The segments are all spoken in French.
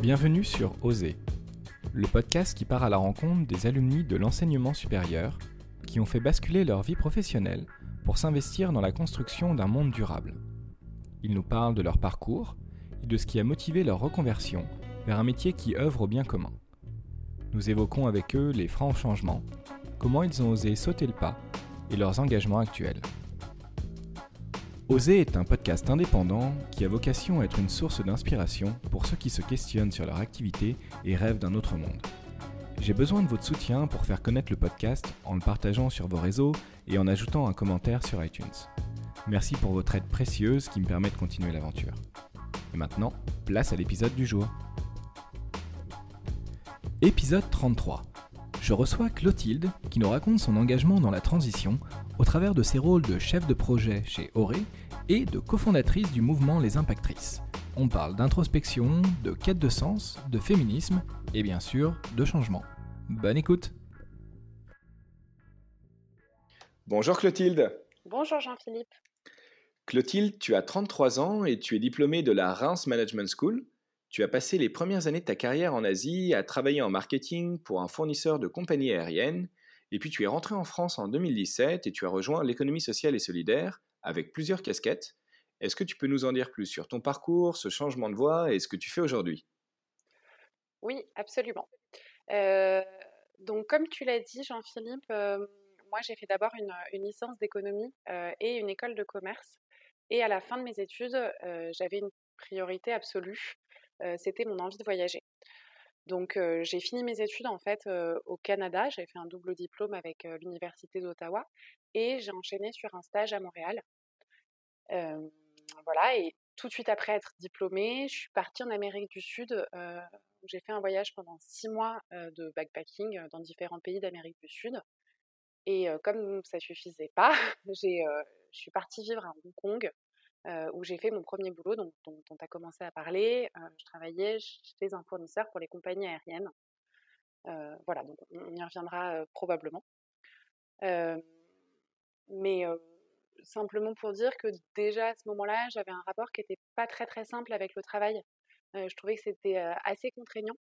Bienvenue sur Oser, le podcast qui part à la rencontre des alumni de l'enseignement supérieur qui ont fait basculer leur vie professionnelle pour s'investir dans la construction d'un monde durable. Ils nous parlent de leur parcours et de ce qui a motivé leur reconversion vers un métier qui œuvre au bien commun. Nous évoquons avec eux les francs changements, comment ils ont osé sauter le pas et leurs engagements actuels. Oser est un podcast indépendant qui a vocation à être une source d'inspiration pour ceux qui se questionnent sur leur activité et rêvent d'un autre monde. J'ai besoin de votre soutien pour faire connaître le podcast en le partageant sur vos réseaux et en ajoutant un commentaire sur iTunes. Merci pour votre aide précieuse qui me permet de continuer l'aventure. Et maintenant, place à l'épisode du jour. Épisode 33. Je reçois Clotilde qui nous raconte son engagement dans la transition au travers de ses rôles de chef de projet chez Auré et de cofondatrice du mouvement Les Impactrices. On parle d'introspection, de quête de sens, de féminisme et bien sûr de changement. Bonne écoute. Bonjour Clotilde. Bonjour Jean-Philippe. Clotilde, tu as 33 ans et tu es diplômée de la Reims Management School. Tu as passé les premières années de ta carrière en Asie à travailler en marketing pour un fournisseur de compagnies aériennes. Et puis tu es rentré en France en 2017 et tu as rejoint l'économie sociale et solidaire avec plusieurs casquettes. Est-ce que tu peux nous en dire plus sur ton parcours, ce changement de voie et ce que tu fais aujourd'hui ? Oui, absolument. Euh, donc comme tu l'as dit Jean-Philippe, moi j'ai fait d'abord une licence d'économie et une école de commerce. Et à la fin de mes études, j'avais une priorité absolue, c'était mon envie de voyager. Donc j'ai fini mes études en fait au Canada, j'ai fait un double diplôme avec l'université d'Ottawa et j'ai enchaîné sur un stage à Montréal. Euh, voilà, et tout de suite après être diplômée, je suis partie en Amérique du Sud. Où j'ai fait un voyage pendant 6 mois de backpacking dans différents pays d'Amérique du Sud. Et comme ça suffisait pas, je suis partie vivre à Hong Kong où j'ai fait mon premier boulot dont tu as commencé à parler. Je travaillais chez un fournisseur pour les compagnies aériennes. Voilà, donc on y reviendra probablement. Euh, mais simplement pour dire que déjà à ce moment-là, j'avais un rapport qui n'était pas très très simple avec le travail. Je trouvais que c'était assez contraignant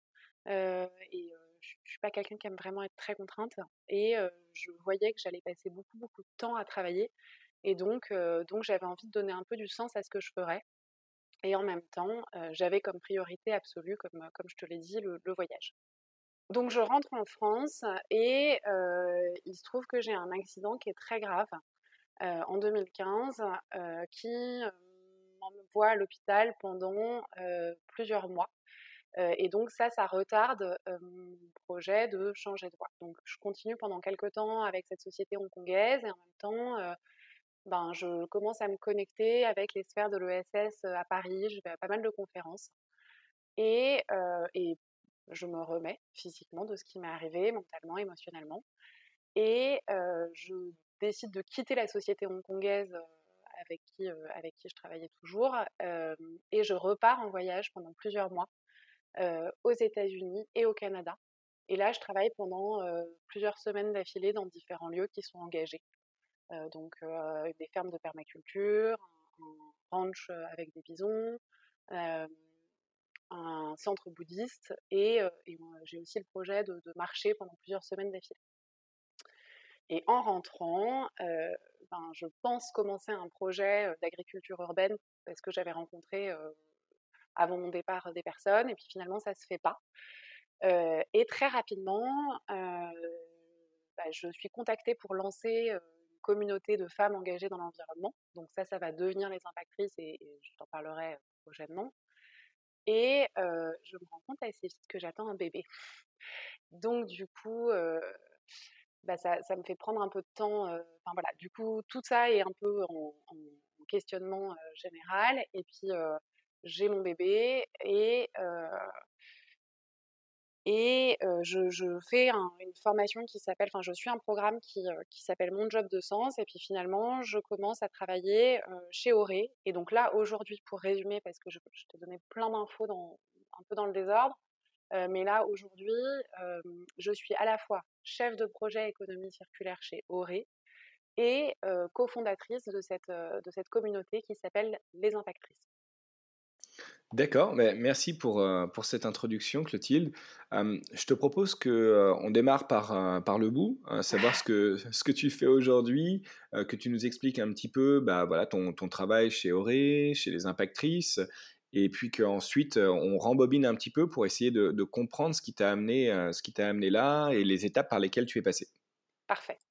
et je ne suis pas quelqu'un qui aime vraiment être très contrainte. Et je voyais que j'allais passer beaucoup beaucoup de temps à travailler. Et donc j'avais envie de donner un peu du sens à ce que je ferais. Et en même temps, j'avais comme priorité absolue, comme je te l'ai dit, le voyage. Donc je rentre en France et il se trouve que j'ai un accident qui est très grave en 2015 qui m'envoie à l'hôpital pendant plusieurs mois. Et donc ça retarde mon projet de changer de voie. Donc je continue pendant quelques temps avec cette société hongkongaise et en même temps, je commence à me connecter avec les sphères de l'ESS à Paris. Je vais à pas mal de conférences et je me remets physiquement de ce qui m'est arrivé, mentalement, émotionnellement. Et je décide de quitter la société hongkongaise avec qui je travaillais toujours et je repars en voyage pendant plusieurs mois aux États-Unis et au Canada. Et là, je travaille pendant plusieurs semaines d'affilée dans différents lieux qui sont engagés. Des fermes de permaculture, un ranch avec des bisons, euh, un centre bouddhiste et j'ai aussi le projet de marcher pendant plusieurs semaines d'affilée. Et en rentrant, je pense commencer un projet d'agriculture urbaine parce que j'avais rencontré avant mon départ des personnes et puis finalement ça se fait pas. Et très rapidement, je suis contactée pour lancer une communauté de femmes engagées dans l'environnement. Donc ça va devenir les impactrices et je t'en parlerai prochainement. Et je me rends compte assez vite que j'attends un bébé. Donc du coup, ça me fait prendre un peu de temps. Voilà, du coup, tout ça est un peu en questionnement général. Et puis, j'ai mon bébé et je fais une formation qui s'appelle, je suis un programme qui s'appelle Mon Job de Sens. Et puis finalement, je commence à travailler chez Auré. Et donc là, aujourd'hui, pour résumer, parce que je t'ai donné plein d'infos un peu dans le désordre, mais là, aujourd'hui, je suis à la fois chef de projet économie circulaire chez Auré et cofondatrice de cette communauté qui s'appelle Les Impactrices. D'accord, mais merci pour cette introduction, Clotilde. Je te propose que, on démarre par le bout, savoir ce que tu fais aujourd'hui, que tu nous expliques un petit peu, bah, voilà, ton travail chez Auré, chez les Impactrices, et puis qu'ensuite, on rembobine un petit peu pour essayer de comprendre ce qui t'a amené là et les étapes par lesquelles tu es passé. Parfait.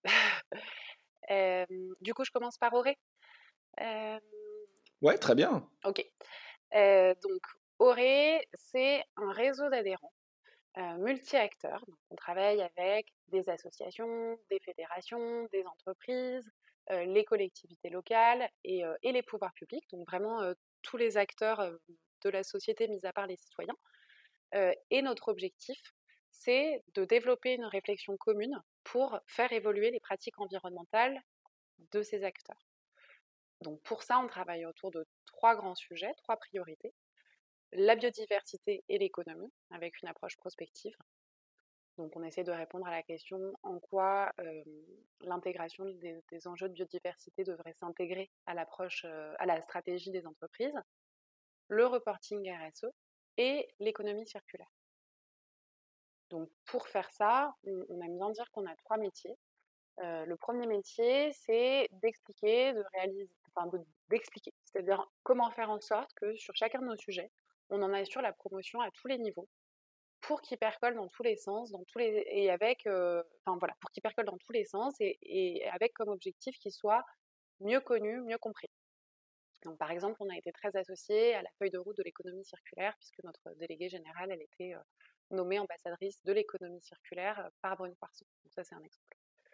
Du coup, je commence par Auré. Hem, Ouais, très bien. OK. Donc Auré, c'est un réseau d'adhérents, multi-acteurs. Donc on travaille avec des associations, des fédérations, des entreprises, les collectivités locales et les pouvoirs publics, donc vraiment, tous les acteurs, de la société, mis à part les citoyens. Et notre objectif, c'est de développer une réflexion commune pour faire évoluer les pratiques environnementales de ces acteurs. Donc pour ça, on travaille autour de 3 grands sujets, 3 priorités. La biodiversité et l'économie, avec une approche prospective. Donc on essaie de répondre à la question en quoi l'intégration des enjeux de biodiversité devrait s'intégrer à l'approche, à la stratégie des entreprises, le reporting RSE et l'économie circulaire. Donc pour faire ça, on aime bien dire qu'on a 3 métiers. Le premier métier, c'est d'expliquer, d'expliquer, c'est-à-dire comment faire en sorte que sur chacun de nos sujets, on en assure la promotion à tous les niveaux pour qu'ils percolent dans tous les sens, et avec, voilà, pour qu'ils percolent dans tous les sens et avec comme objectif qu'ils soient mieux connus, mieux compris. Donc par exemple, on a été très associés à la feuille de route de l'économie circulaire puisque notre déléguée générale, elle était nommée ambassadrice de l'économie circulaire par Brune Poirson. Donc ça, c'est un exemple.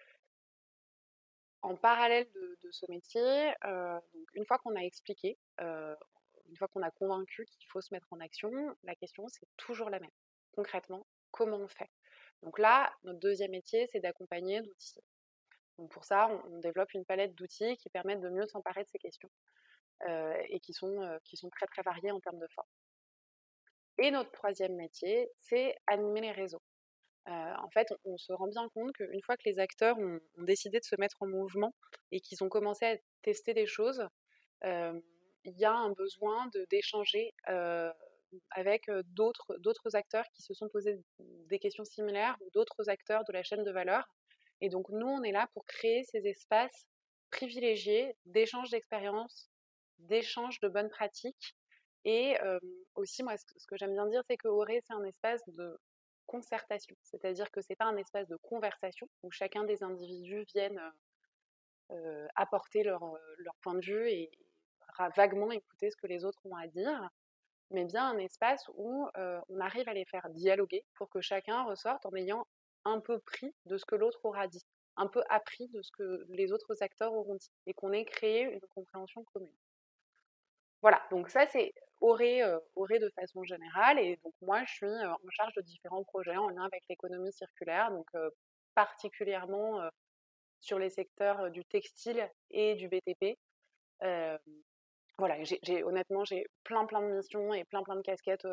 En parallèle de ce métier, donc une fois qu'on a expliqué, une fois qu'on a convaincu qu'il faut se mettre en action, la question c'est toujours la même. Concrètement, comment on fait? Donc là, notre deuxième métier, c'est d'accompagner d'outils. Donc pour ça, on développe une palette d'outils qui permettent de mieux s'emparer de ces questions et qui sont très très variés en termes de forme. Et notre troisième métier, c'est animer les réseaux. En fait, on se rend bien compte qu'une fois que les acteurs ont décidé de se mettre en mouvement et qu'ils ont commencé à tester des choses, il y a un besoin d'échanger avec d'autres acteurs qui se sont posés des questions similaires ou d'autres acteurs de la chaîne de valeur. Et donc, nous, on est là pour créer ces espaces privilégiés d'échange d'expériences, d'échange de bonnes pratiques. Et aussi, moi, ce que j'aime bien dire, c'est que Auré, c'est un espace de concertation. C'est-à-dire que c'est pas un espace de conversation où chacun des individus viennent apporter leur point de vue et vaguement écouter ce que les autres ont à dire, mais bien un espace où on arrive à les faire dialoguer pour que chacun ressorte en ayant un peu pris de ce que l'autre aura dit, un peu appris de ce que les autres acteurs auront dit, et qu'on ait créé une compréhension commune. Voilà, donc ça c'est Auré de façon générale, et donc moi je suis en charge de différents projets en lien avec l'économie circulaire, donc particulièrement sur les secteurs du textile et du BTP. Euh, voilà, honnêtement, j'ai plein de missions et plein de casquettes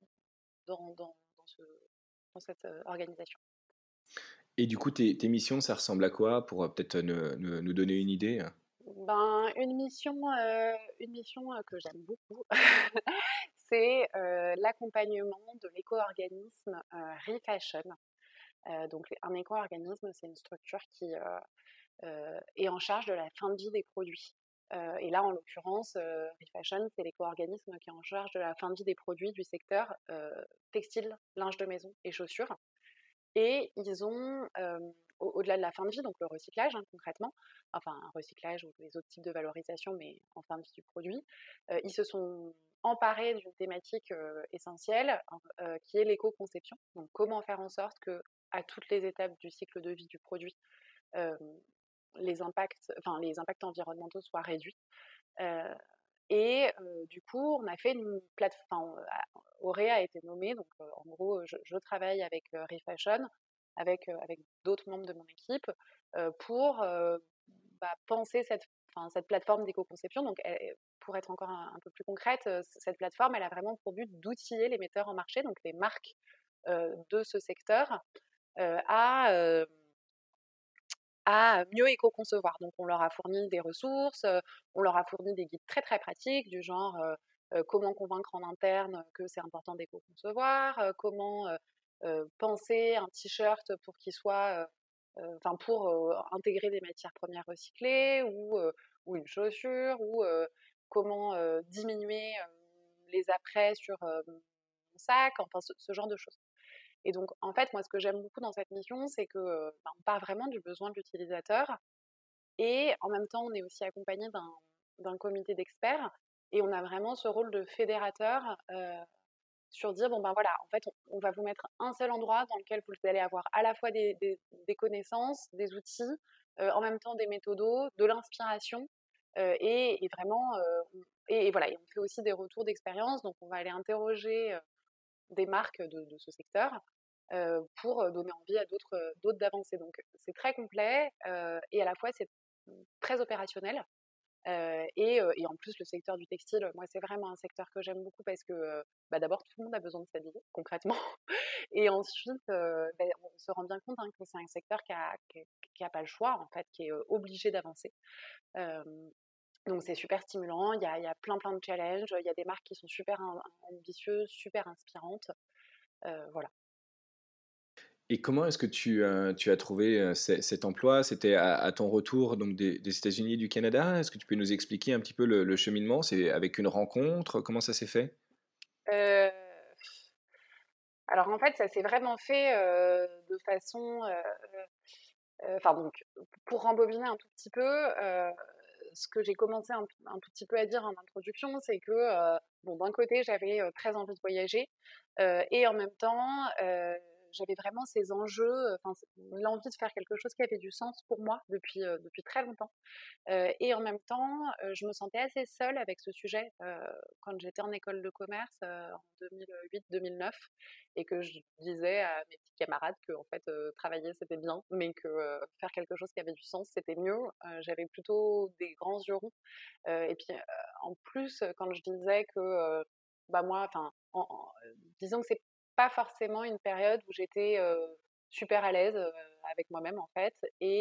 dans cette organisation. Et du coup, tes missions, ça ressemble à quoi pour peut-être nous donner une idée? Ben, une mission que j'aime beaucoup, c'est l'accompagnement de l'éco-organisme Refashion. Donc, un éco-organisme, c'est une structure qui est en charge de la fin de vie des produits. Et là, en l'occurrence, Refashion, c'est l'éco-organisme qui est en charge de la fin de vie des produits du secteur textile, linge de maison et chaussures. Et ils ont, au-delà de la fin de vie, donc le recyclage concrètement, enfin un recyclage ou les autres types de valorisation, mais en fin de vie du produit, ils se sont emparés d'une thématique essentielle qui est l'éco-conception. Donc comment faire en sorte que à toutes les étapes du cycle de vie du produit, euh, les impacts environnementaux soient réduits. Euh, et du coup, on a fait une plateforme. Auréa a été nommée, donc en gros, je travaille avec Refashion, avec d'autres membres de mon équipe, pour penser cette plateforme d'éco-conception. Donc, pour être encore un peu plus concrète, cette plateforme, elle a vraiment pour but d'outiller les metteurs en marché, donc les marques de ce secteur, à mieux éco-concevoir. Donc, on leur a fourni des ressources, on leur a fourni des guides très très pratiques du genre comment convaincre en interne que c'est important d'éco-concevoir, comment penser un t-shirt pour qu'il soit, enfin pour intégrer des matières premières recyclées ou une chaussure ou comment diminuer les apprêts sur mon sac, enfin ce genre de choses. Et donc en fait moi ce que j'aime beaucoup dans cette mission c'est que on part vraiment du besoin de l'utilisateur et en même temps on est aussi accompagné d'un comité d'experts et on a vraiment ce rôle de fédérateur sur dire bon ben voilà, en fait, on va vous mettre un seul endroit dans lequel vous allez avoir à la fois des connaissances, des outils, en même temps des méthodos, de l'inspiration, et vraiment, et voilà, et on fait aussi des retours d'expérience, donc on va aller interroger des marques de ce secteur pour donner envie à d'autres d'avancer. Donc c'est très complet et à la fois c'est très opérationnel. Et en plus, le secteur du textile, moi, c'est vraiment un secteur que j'aime beaucoup parce que bah, d'abord, tout le monde a besoin de s'habiller, concrètement. Et ensuite, bah, on se rend bien compte hein, que c'est un secteur qui a pas le choix, en fait, qui est obligé d'avancer. Euh, donc, c'est super stimulant. Il y a plein de challenges. Il y a des marques qui sont super ambitieuses, super inspirantes. Voilà. Et comment est-ce que tu as trouvé, cet emploi? C'était à ton retour donc des États-Unis et du Canada? Est-ce que tu peux nous expliquer un petit peu le cheminement? C'est avec une rencontre? Comment ça s'est fait? Euh, alors, en fait, ça s'est vraiment fait de façon. Enfin, donc, pour rembobiner un tout petit peu, ce que j'ai commencé un tout petit peu à dire en introduction, c'est que, bon, d'un côté, j'avais très envie de voyager, et en même temps, j'avais vraiment ces enjeux, enfin, l'envie de faire quelque chose qui avait du sens pour moi depuis très longtemps. Et en même temps, je me sentais assez seule avec ce sujet quand j'étais en école de commerce en 2008-2009 et que je disais à mes petits camarades que en fait, travailler c'était bien, mais que faire quelque chose qui avait du sens c'était mieux. J'avais plutôt des grands yeux ronds. Et puis en plus, quand je disais que bah moi, enfin, disons que c'est pas forcément une période où j'étais super à l'aise avec moi-même en fait,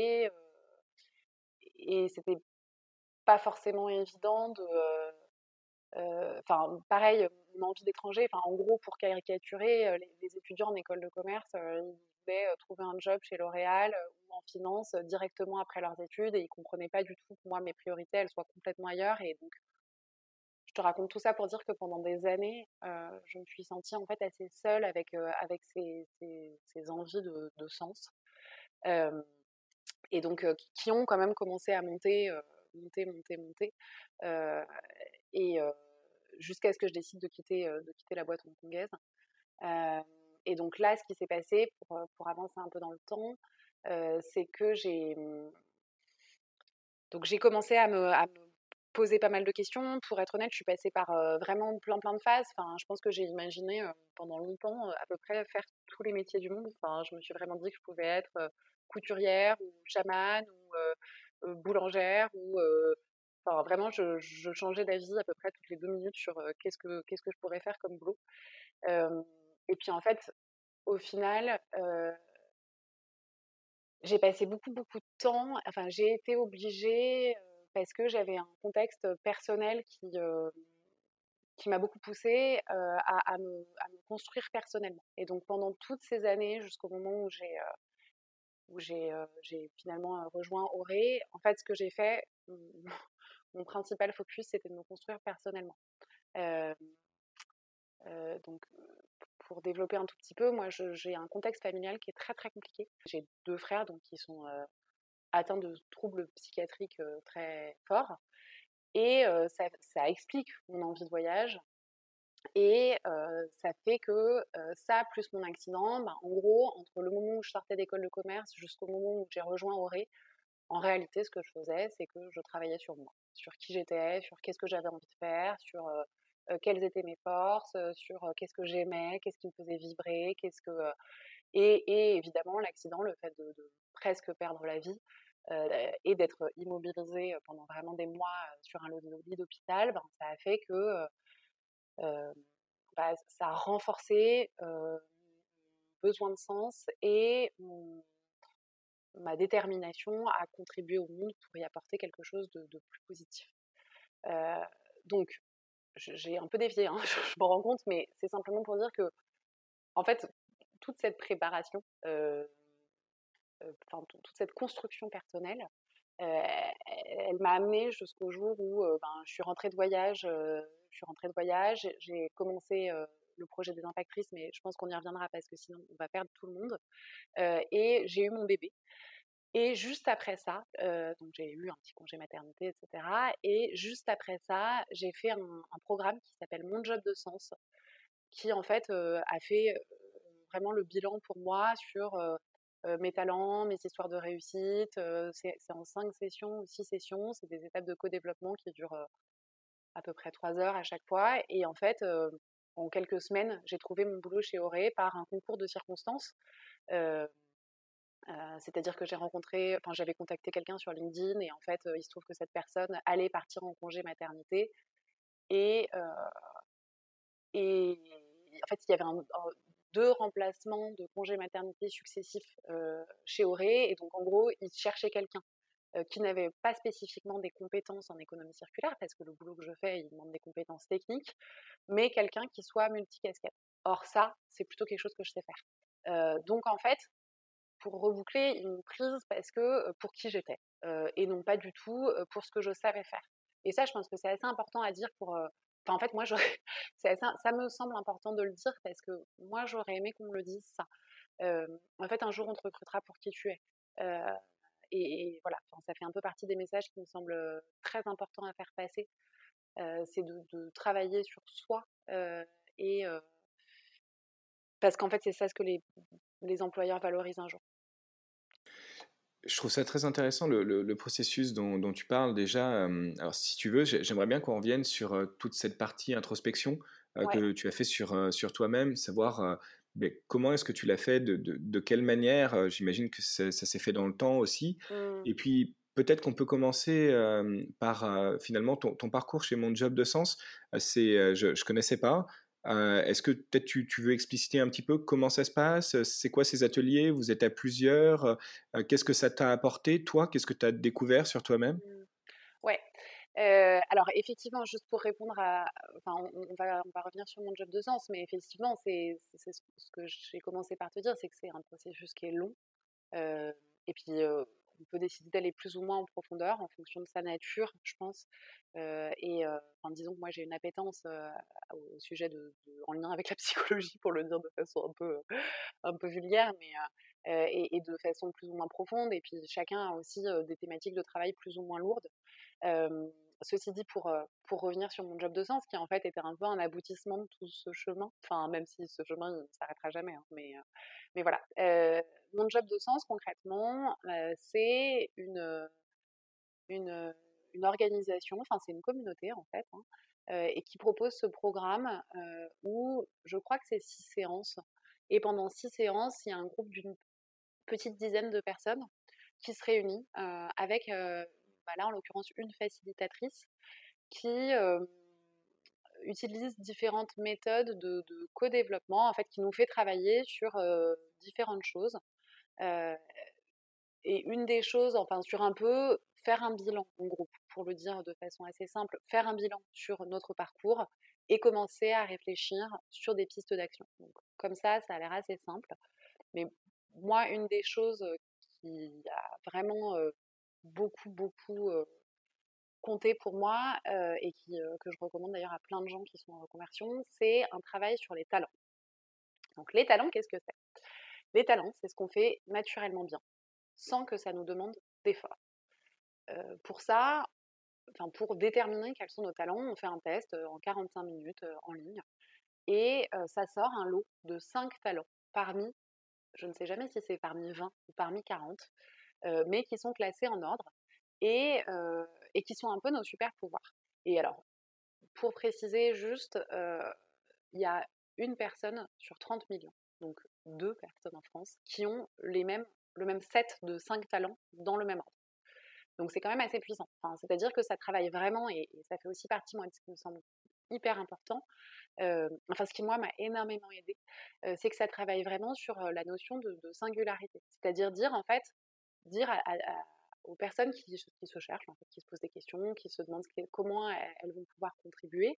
et c'était pas forcément évident de. Enfin, pareil, mon envie d'étranger, enfin, en gros, pour caricaturer, les étudiants en école de commerce, ils voulaient trouver un job chez L'Oréal ou en finance directement après leurs études et ils comprenaient pas du tout que moi, mes priorités, elles soient complètement ailleurs. Et donc, je te raconte tout ça pour dire que pendant des années, je me suis sentie en fait assez seule avec ces envies de sens. Euh, et donc, qui ont quand même commencé à monter. Euh, et jusqu'à ce que je décide de quitter la boîte hongkongaise. Euh, et donc là, ce qui s'est passé pour avancer un peu dans le temps, c'est que j'ai commencé à me poser pas mal de questions. Pour être honnête, je suis passée par vraiment plein de phases. Enfin, je pense que j'ai imaginé pendant longtemps à peu près faire tous les métiers du monde. Enfin, je me suis vraiment dit que je pouvais être couturière ou chamane ou boulangère ou enfin, vraiment, je changeais d'avis à peu près toutes les 2 minutes sur qu'est-ce que je pourrais faire comme boulot. Euh, et puis en fait, au final, j'ai passé beaucoup de temps, enfin j'ai été obligée, parce que j'avais un contexte personnel qui m'a beaucoup poussée, à me construire personnellement. Et donc pendant toutes ces années, jusqu'au moment où j'ai finalement rejoint Auré, en fait ce que j'ai fait, mon principal focus, c'était de me construire personnellement. Heu donc pour développer un tout petit peu, moi j'ai un contexte familial qui est très compliqué. J'ai 2 frères donc qui sont, atteints de troubles psychiatriques très forts. Et ça explique mon envie de voyage. Et ça fait que ça, plus mon accident, ben, en gros, entre le moment où je sortais d'école de commerce jusqu'au moment où j'ai rejoint Auré, en réalité, ce que je faisais, c'est que je travaillais sur moi, sur qui j'étais, sur qu'est-ce que j'avais envie de faire, sur quelles étaient mes forces, sur qu'est-ce que j'aimais, qu'est-ce qui me faisait vibrer, et évidemment, l'accident, le fait de presque perdre la vie et d'être immobilisée pendant vraiment des mois sur un lit d'hôpital, ben, ça a fait que bah, ça a renforcé mon besoin de sens et ma détermination à contribuer au monde pour y apporter quelque chose de plus positif. Euh, donc, j'ai un peu dévié, hein, je m'en rends compte, mais c'est simplement pour dire que, en fait, toute cette préparation, enfin, toute cette construction personnelle, elle m'a amenée jusqu'au jour où ben, je suis rentrée de voyage, j'ai commencé le projet des impactrices, mais je pense qu'on y reviendra parce que sinon on va perdre tout le monde. Et j'ai eu mon bébé. Et juste après ça, donc j'ai eu un petit congé maternité, etc. Et juste après ça, j'ai fait un programme qui s'appelle Mon Job de Sens, qui en fait a fait vraiment le bilan pour moi sur mes talents, mes histoires de réussite. C'est en 5 sessions ou 6 sessions, c'est des étapes de co-développement qui durent à peu près 3 heures à chaque fois. Et en fait, en quelques semaines, j'ai trouvé mon boulot chez Auré par un concours de circonstances. Euh, C'est-à-dire que j'avais contacté quelqu'un sur LinkedIn et en fait, il se trouve que cette personne allait partir en congé maternité et, euh, et en fait, il y avait deux remplacements de congé maternité successifs chez Auré et donc en gros, ils cherchaient quelqu'un qui n'avait pas spécifiquement des compétences en économie circulaire parce que le boulot que je fais, il demande des compétences techniques, mais quelqu'un qui soit multicasquette. Or ça, c'est plutôt quelque chose que je sais faire. Donc en fait, pour reboucler, ils m'ont prise parce que pour qui j'étais et non pas du tout pour ce que je savais faire. Et ça, je pense que c'est assez important à dire pour. Enfin, en fait, moi, ça me semble important de le dire parce que moi, j'aurais aimé qu'on me le dise ça. En fait, un jour, on te recrutera pour qui tu es. Euh, et voilà, enfin, ça fait un peu partie des messages qui me semblent très importants à faire passer. C'est de travailler sur soi et parce qu'en fait, c'est ça ce que les employeurs valorisent un jour. Je trouve ça très intéressant le processus dont tu parles déjà. Alors, si tu veux, j'aimerais bien qu'on revienne sur toute cette partie introspection Ouais. que tu as fait sur toi-même, savoir ben, comment est-ce que tu l'as fait, de quelle manière. J'imagine que ça s'est fait dans le temps aussi. Mmh. Et puis, peut-être qu'on peut commencer par finalement ton parcours chez Mon Job de Sens. Je ne connaissais pas. Est-ce que peut-être tu veux expliciter un petit peu comment ça se passe? C'est quoi ces ateliers? Vous êtes à plusieurs? Qu'est-ce que ça t'a apporté, toi? Qu'est-ce que tu as découvert sur toi-même? Mmh. Ouais. Alors effectivement, juste pour répondre à enfin, on va revenir sur mon job de sens, mais effectivement, c'est ce que j'ai commencé par te dire, c'est que c'est un processus qui est long, et puis, on peut décider d'aller plus ou moins en profondeur en fonction de sa nature, je pense, enfin, disons que moi, j'ai une appétence, au sujet en lien avec la psychologie, pour le dire de façon un peu vulgaire, mais et de façon plus ou moins profonde et puis chacun a aussi, des thématiques de travail plus ou moins lourdes. Ceci dit, pour revenir sur mon job de sens, qui en fait était un peu un aboutissement de tout ce chemin, enfin même si ce chemin il ne s'arrêtera jamais, hein, mais voilà. Mon job de sens concrètement, c'est une, une organisation, enfin c'est une communauté en fait, hein, et qui propose ce programme où je crois que c'est 6 séances. Et pendant 6 séances, il y a un groupe d'une petite dizaine de personnes qui se réunit avec, bah là en l'occurrence, une facilitatrice qui utilise différentes méthodes de co-développement, en fait, qui nous fait travailler sur différentes choses. Euh, et une des choses, enfin, sur un peu faire un bilan en groupe, pour le dire de façon assez simple, faire un bilan sur notre parcours et commencer à réfléchir sur des pistes d'action. Donc, comme ça a l'air assez simple. Mais moi, une des choses qui a vraiment beaucoup compté pour moi et que je recommande d'ailleurs à plein de gens qui sont en reconversion, c'est un travail sur les talents. Donc les talents, qu'est-ce que c'est? Les talents, c'est ce qu'on fait naturellement bien, sans que ça nous demande d'effort. Pour ça, enfin pour déterminer quels sont nos talents, on fait un test en 45 minutes en ligne et ça sort un lot de 5 talents parmi, je ne sais jamais si c'est parmi 20 ou parmi 40, mais qui sont classés en ordre et qui sont un peu nos super pouvoirs. Et alors, pour préciser juste, il y a une personne sur 30 millions, donc 2 personnes en France, qui ont le même set de 5 talents dans le même ordre. Donc c'est quand même assez puissant. Enfin, c'est-à-dire que ça travaille vraiment, et ça fait aussi partie, moi, de ce qui me semble hyper important. Enfin, ce qui, moi, m'a énormément aidé, c'est que ça travaille vraiment sur la notion de singularité. C'est-à-dire dire, en fait, dire aux personnes qui se cherchent, en fait, qui se posent des questions, qui se demandent comment elles vont pouvoir contribuer,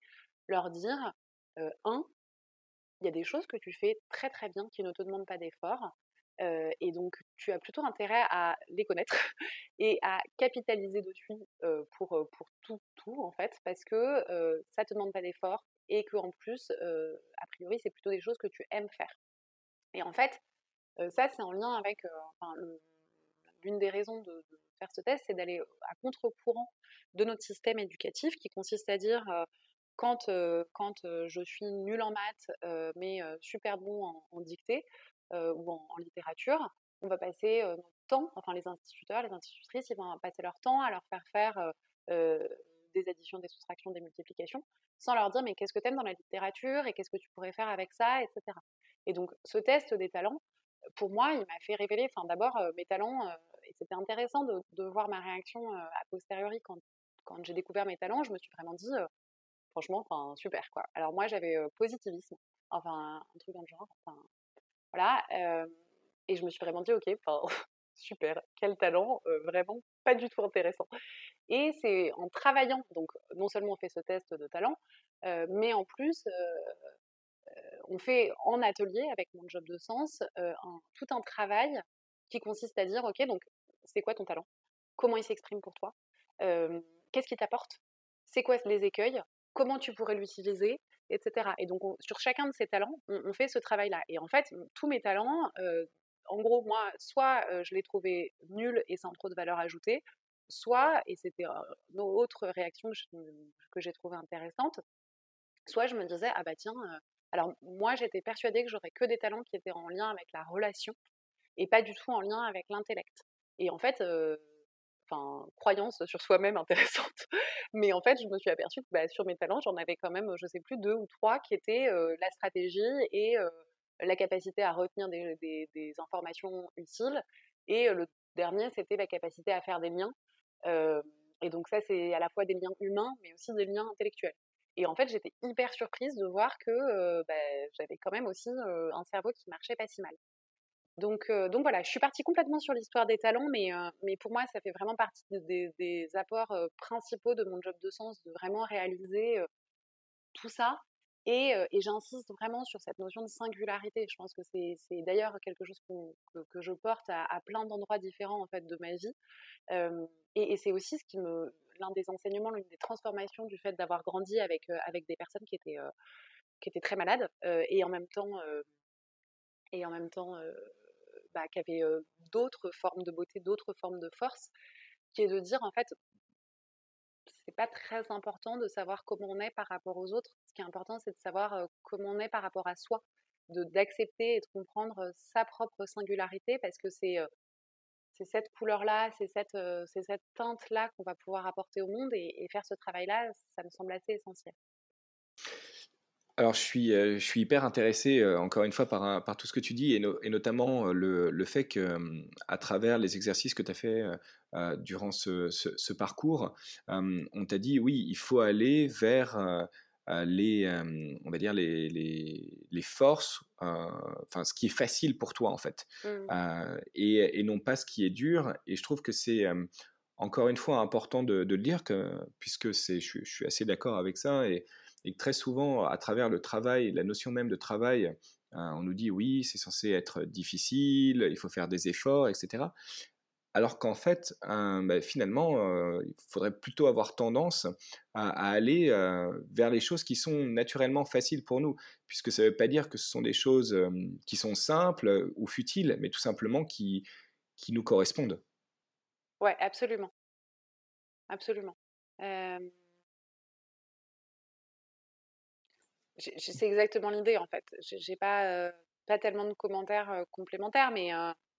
leur dire, 1, il y a des choses que tu fais très très bien qui ne te demandent pas d'effort. Et donc, tu as plutôt intérêt à les connaître et à capitaliser dessus pour tout, en fait, parce que ça ne te demande pas d'effort et qu'en plus, a priori, c'est plutôt des choses que tu aimes faire. Et en fait, ça, c'est en lien avec enfin, l'une des raisons de faire ce test, c'est d'aller à contre-courant de notre système éducatif qui consiste à dire quand je suis nulle en maths, mais super bon en dictée ou en littérature, on va passer notre temps, enfin les instituteurs, les institutrices, ils vont passer leur temps à leur faire faire euh, des additions, des soustractions, des multiplications, sans leur dire mais qu'est-ce que tu aimes dans la littérature et qu'est-ce que tu pourrais faire avec ça, etc. Et donc ce test des talents, pour moi, il m'a fait révéler, enfin d'abord mes talents, et c'était intéressant de voir ma réaction a posteriori quand j'ai découvert mes talents, je me suis vraiment dit, franchement, enfin super quoi. Alors moi j'avais positivisme, enfin un truc dans le genre, enfin voilà, et je me suis vraiment dit ok, enfin super, quel talent, vraiment pas du tout intéressant. Et c'est en travaillant, donc non seulement on fait ce test de talent, mais en plus on fait en atelier avec mon job de sens tout un travail qui consiste à dire ok, donc c'est quoi ton talent, comment il s'exprime pour toi, qu'est-ce qui t'apporte, c'est quoi les écueils, comment tu pourrais l'utiliser, etc. Et donc sur chacun de ces talents, on fait ce travail-là. Et en fait, tous mes talents, en gros, moi, soit je les trouvais nuls et sans trop de valeur ajoutée, soit, et c'était une autre réaction que j'ai trouvée intéressante, soit je me disais, ah bah tiens, alors moi j'étais persuadée que j'aurais que des talents qui étaient en lien avec la relation et pas du tout en lien avec l'intellect. Et en fait, enfin, croyance sur soi-même intéressante, mais en fait je me suis aperçue que bah, sur mes talents j'en avais quand même, je sais plus, deux ou trois qui étaient la stratégie et la capacité à retenir des informations utiles. Et le dernier c'était la capacité à faire des liens. Euh, et donc ça c'est à la fois des liens humains mais aussi des liens intellectuels. Et en fait, j'étais hyper surprise de voir que bah, j'avais quand même aussi un cerveau qui marchait pas si mal. Donc voilà, je suis partie complètement sur l'histoire des talents, mais pour moi, ça fait vraiment partie des apports principaux de mon job de sens, de vraiment réaliser tout ça. Et j'insiste vraiment sur cette notion de singularité. Je pense que c'est d'ailleurs quelque chose que je porte à plein d'endroits différents en fait de ma vie. Et c'est aussi l'un des enseignements, l'une des transformations du fait d'avoir grandi avec des personnes qui étaient très malades et en même temps bah, qui avaient d'autres formes de beauté, d'autres formes de force, qui est de dire en fait, c'est pas très important de savoir comment on est par rapport aux autres. Ce qui est important, c'est de savoir comment on est par rapport à soi, d'accepter et de comprendre sa propre singularité, parce que c'est cette couleur-là, c'est cette teinte-là qu'on va pouvoir apporter au monde, et faire ce travail-là, ça me semble assez essentiel. Alors, je suis hyper intéressé, encore une fois, par tout ce que tu dis, et notamment le fait que, à travers les exercices que tu as fait durant ce parcours, on t'a dit, oui, il faut aller vers on va dire les forces, enfin, ce qui est facile pour toi, en fait, Mmh. et non pas ce qui est dur. Et je trouve que c'est encore une fois important de le dire, puisque je suis assez d'accord avec ça. Et que très souvent, à travers le travail, la notion même de travail, on nous dit oui, c'est censé être difficile, il faut faire des efforts, etc. Alors qu'en fait, bah, finalement, il faudrait plutôt avoir tendance à aller vers les choses qui sont naturellement faciles pour nous, puisque ça ne veut pas dire que ce sont des choses qui sont simples ou futiles, mais tout simplement qui nous correspondent. Ouais, absolument, absolument. Euh, c'est exactement l'idée en fait. J'ai pas tellement de commentaires complémentaires, mais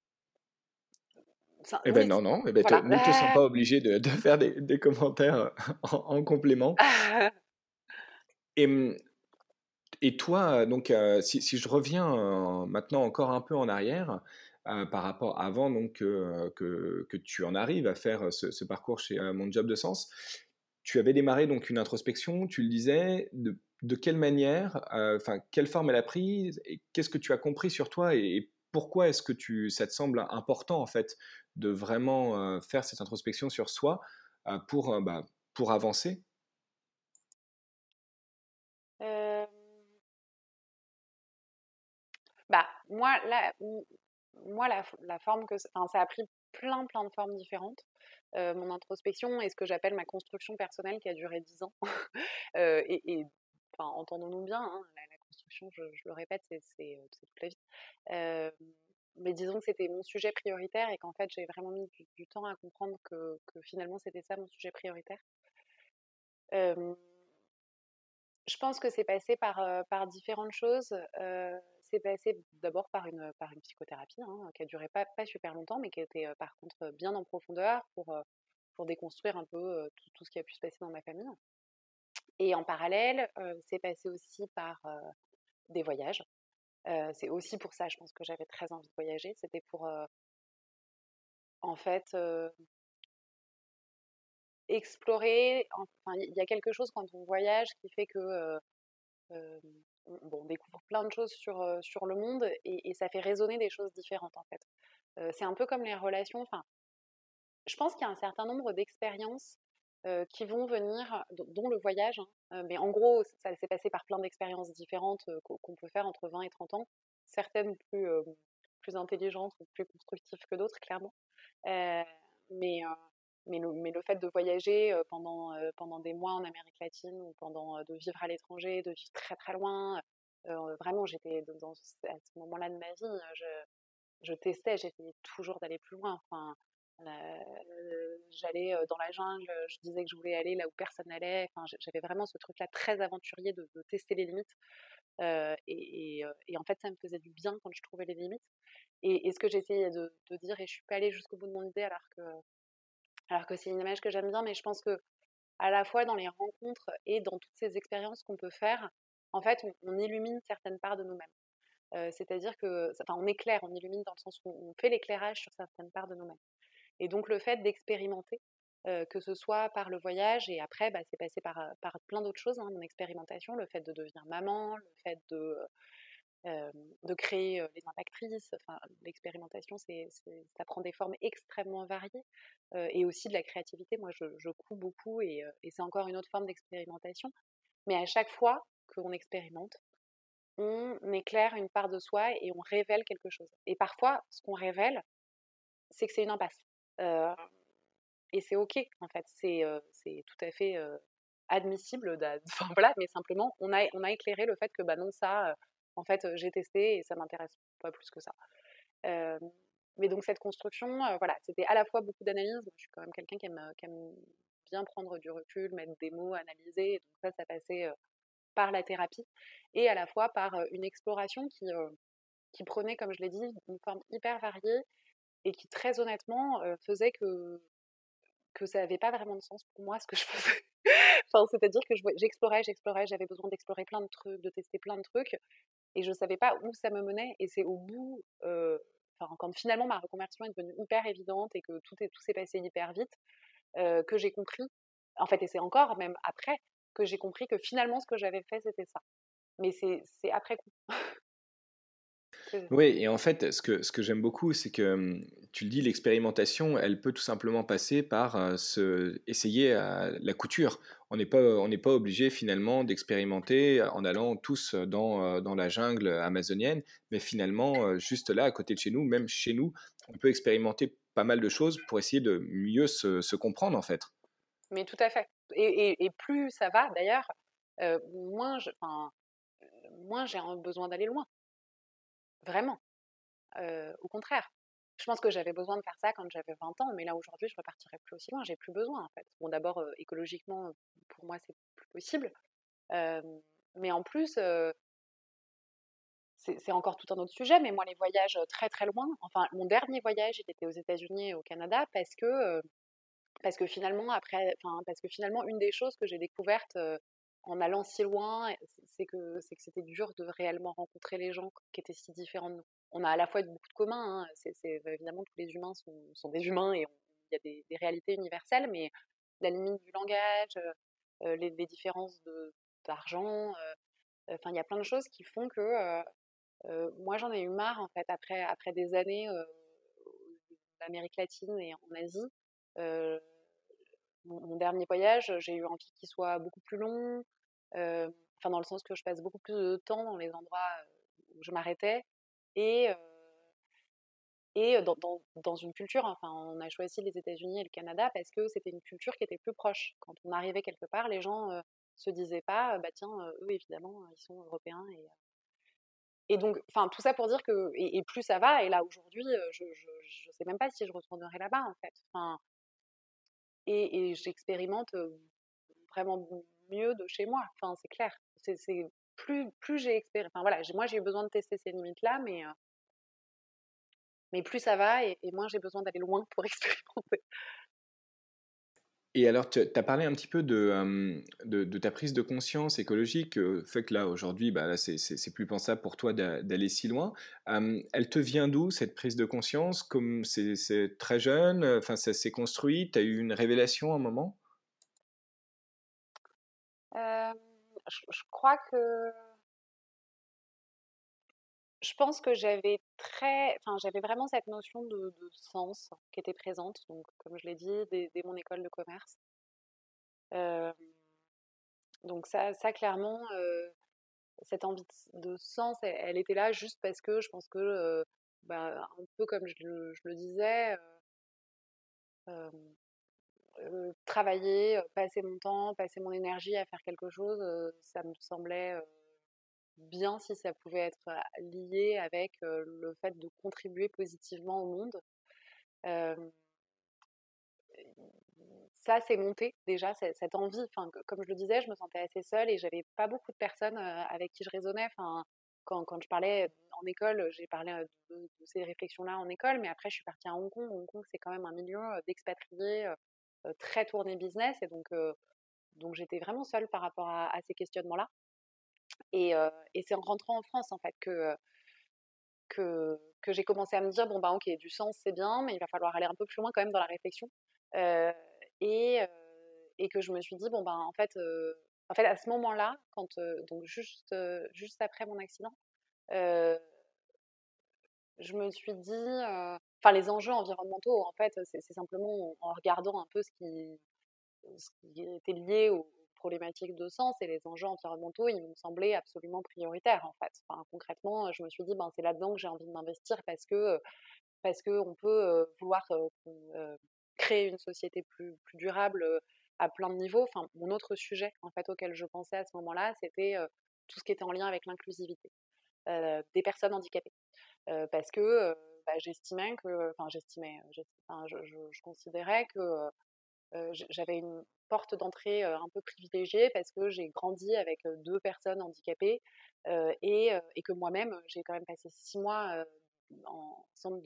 Eh ben oui, non, non, eh ben voilà. ne te sens pas obligé de faire des commentaires en complément. Et, et toi, donc, si je reviens maintenant encore un peu en arrière, par rapport avant donc, que tu en arrives à faire ce parcours chez Mon Job de Sens, tu avais démarré donc une introspection, tu le disais, de quelle manière, enfin, quelle forme elle a pris, et qu'est-ce que tu as compris sur toi, et pourquoi est-ce que ça te semble important en fait de vraiment faire cette introspection sur soi pour avancer? moi, là, moi, la forme enfin, ça a pris plein de formes différentes. Mon introspection et ce que j'appelle ma construction personnelle qui a duré 10 ans. Enfin, entendons-nous bien, hein, la construction, je le répète, c'est toute la vie. Euh, mais disons que c'était mon sujet prioritaire et qu'en fait, j'ai vraiment mis du temps à comprendre que finalement, c'était ça mon sujet prioritaire. Euh, je pense que c'est passé par différentes choses. C'est passé d'abord par une psychothérapie qui a duré pas super longtemps, mais qui a été par contre bien en profondeur pour déconstruire un peu tout ce qui a pu se passer dans ma famille. Et en parallèle, c'est passé aussi par des voyages. C'est aussi pour ça, je pense que j'avais très envie de voyager. C'était pour, en fait, explorer. Enfin, il y a quelque chose quand on voyage qui fait que euh, on découvre plein de choses sur le monde et ça fait résonner des choses différentes en fait. C'est un peu comme les relations. Enfin, je pense qu'il y a un certain nombre d'expériences qui vont venir, dont le voyage, hein, mais en gros, ça s'est passé par plein d'expériences différentes qu'on peut faire entre 20 et 30 ans, certaines plus intelligentes ou plus constructives que d'autres, clairement. Euh, mais, euh, mais le fait de voyager pendant des mois en Amérique latine ou de vivre à l'étranger, de vivre très très loin, vraiment, j'étais à ce moment-là de ma vie, je testais, j'essayais toujours d'aller plus loin. Enfin, j'allais dans la jungle, je disais que je voulais aller là où personne n'allait. Enfin, j'avais vraiment ce truc-là très aventurier de tester les limites. Et en fait, ça me faisait du bien quand je trouvais les limites. Et ce que j'essayais de dire, et je suis pas allée jusqu'au bout de mon idée, alors que c'est une image que j'aime bien, mais je pense que à la fois dans les rencontres et dans toutes ces expériences qu'on peut faire, en fait, on illumine certaines parts de nous-mêmes. C'est-à-dire que, enfin, on éclaire, on illumine dans le sens où on fait l'éclairage sur certaines parts de nous-mêmes. Et donc le fait d'expérimenter, que ce soit par le voyage et après, bah, c'est passé par plein d'autres choses, hein, mon expérimentation, le fait de devenir maman, le fait de créer les impactrices, enfin, l'expérimentation, ça prend des formes extrêmement variées, et aussi de la créativité. Moi, je couds beaucoup et c'est encore une autre forme d'expérimentation. Mais à chaque fois qu'on expérimente, on éclaire une part de soi et on révèle quelque chose. Et parfois, ce qu'on révèle, c'est que c'est une impasse. Euh, et c'est OK, en fait. C'est tout à fait admissible. Enfin, voilà, mais simplement, on a éclairé le fait que, bah non, ça, en fait, j'ai testé et ça m'intéresse pas plus que ça. Euh, mais donc, cette construction, voilà, c'était à la fois beaucoup d'analyse. Je suis quand même quelqu'un qui aime bien prendre du recul, mettre des mots, analyser. Et donc, ça passait par la thérapie et à la fois par une exploration qui prenait, comme je l'ai dit, une forme hyper variée et qui, très honnêtement, faisait que ça n'avait pas vraiment de sens pour moi ce que je faisais. Enfin, c'est-à-dire que j'explorais, j'avais besoin d'explorer plein de trucs, de tester plein de trucs, et je ne savais pas où ça me menait. Et c'est au bout, enfin, quand finalement ma reconversion est devenue hyper évidente et que tout s'est passé hyper vite, que j'ai compris, en fait, et c'est encore même après, que j'ai compris que finalement ce que j'avais fait, c'était ça. Mais c'est après coup. Oui, et en fait, ce que j'aime beaucoup, c'est que tu le dis, l'expérimentation, elle peut tout simplement passer par essayer la couture. On n'est pas obligé finalement d'expérimenter en allant tous dans la jungle amazonienne, mais finalement, juste là, à côté de chez nous, même chez nous, on peut expérimenter pas mal de choses pour essayer de mieux se comprendre en fait. Mais tout à fait. Et plus ça va, d'ailleurs, enfin, moins j'ai un besoin d'aller loin. Vraiment. Au contraire. Je pense que j'avais besoin de faire ça quand j'avais 20 ans, mais là aujourd'hui, je repartirais plus aussi loin. J'ai plus besoin, en fait. Bon, d'abord, écologiquement, pour moi, c'est plus possible. Euh, mais en plus, c'est encore tout un autre sujet. Mais moi, les voyages très très loin, enfin, mon dernier voyage, il était aux États-Unis et au Canada parce que finalement, parce que finalement, une des choses que j'ai découvertes en allant si loin, c'est que c'était dur de réellement rencontrer les gens qui étaient si différents de nous. On a à la fois beaucoup de communs, hein, évidemment tous les humains sont des humains et il y a des réalités universelles, mais la limite du langage, les différences d'argent, enfin il y a plein de choses qui font que moi j'en ai eu marre en fait après des années d'Amérique latine et en Asie. Euh, mon dernier voyage, j'ai eu envie qu'il soit beaucoup plus long, enfin dans le sens que je passe beaucoup plus de temps dans les endroits où je m'arrêtais et, dans une culture, enfin, on a choisi les États-Unis et le Canada parce que c'était une culture qui était plus proche. Quand on arrivait quelque part, les gens se disaient pas, bah tiens, eux évidemment, ils sont européens. Et donc, enfin, tout ça pour dire que, et plus ça va, et là aujourd'hui, je sais même pas si je retournerai là-bas en fait. Enfin, et j'expérimente vraiment mieux de chez moi. Enfin, c'est clair. C'est plus j'ai expérimenté. Enfin voilà, moi j'ai eu besoin de tester ces limites-là, mais plus ça va et moins j'ai besoin d'aller loin pour expérimenter. Et alors, tu as parlé un petit peu de ta prise de conscience écologique, fait que là, aujourd'hui, bah, là, c'est plus pensable pour toi d'aller si loin. Elle te vient d'où, cette prise de conscience? Comme c'est très jeune, enfin, ça s'est construit? Tu as eu une révélation à un moment? Euh, je crois que je pense que j'avais vraiment cette notion de sens qui était présente. Donc, comme je l'ai dit, dès mon école de commerce. Euh, donc ça clairement, cette envie de sens, elle était là juste parce que je pense que, bah, un peu comme je le disais, euh, travailler, passer mon temps, passer mon énergie à faire quelque chose, ça me semblait bien si ça pouvait être lié avec le fait de contribuer positivement au monde. Euh, Ça, c'est monté déjà, cette envie. Enfin, comme je le disais, je me sentais assez seule et j'avais pas beaucoup de personnes avec qui je raisonnais. Enfin, quand je parlais en école, j'ai parlé de ces réflexions-là en école, mais après, je suis partie à Hong Kong. Hong Kong, c'est quand même un milieu d'expatriés très tourné business, et donc j'étais vraiment seule par rapport à ces questionnements-là. Et c'est en rentrant en France, en fait, que j'ai commencé à me dire, bon, bah, ok, du sens, c'est bien, mais il va falloir aller un peu plus loin quand même dans la réflexion. Euh, et, euh, et que je me suis dit, bon, bah, en fait à ce moment-là, donc juste après mon accident, euh, je me suis dit, enfin, les enjeux environnementaux, en fait, c'est simplement en regardant un peu ce qui était lié aux problématiques de sens et les enjeux environnementaux, ils me semblaient absolument prioritaires en fait. Enfin, concrètement, je me suis dit, ben, c'est là-dedans que j'ai envie de m'investir parce que on peut vouloir créer une société plus durable à plein de niveaux. Enfin, mon autre sujet en fait auquel je pensais à ce moment-là, c'était tout ce qui était en lien avec l'inclusivité des personnes handicapées. Parce que bah, j'estimais que, enfin je considérais que j'avais une porte d'entrée un peu privilégiée parce que j'ai grandi avec deux personnes handicapées et que moi-même, j'ai quand même passé 6 mois en centre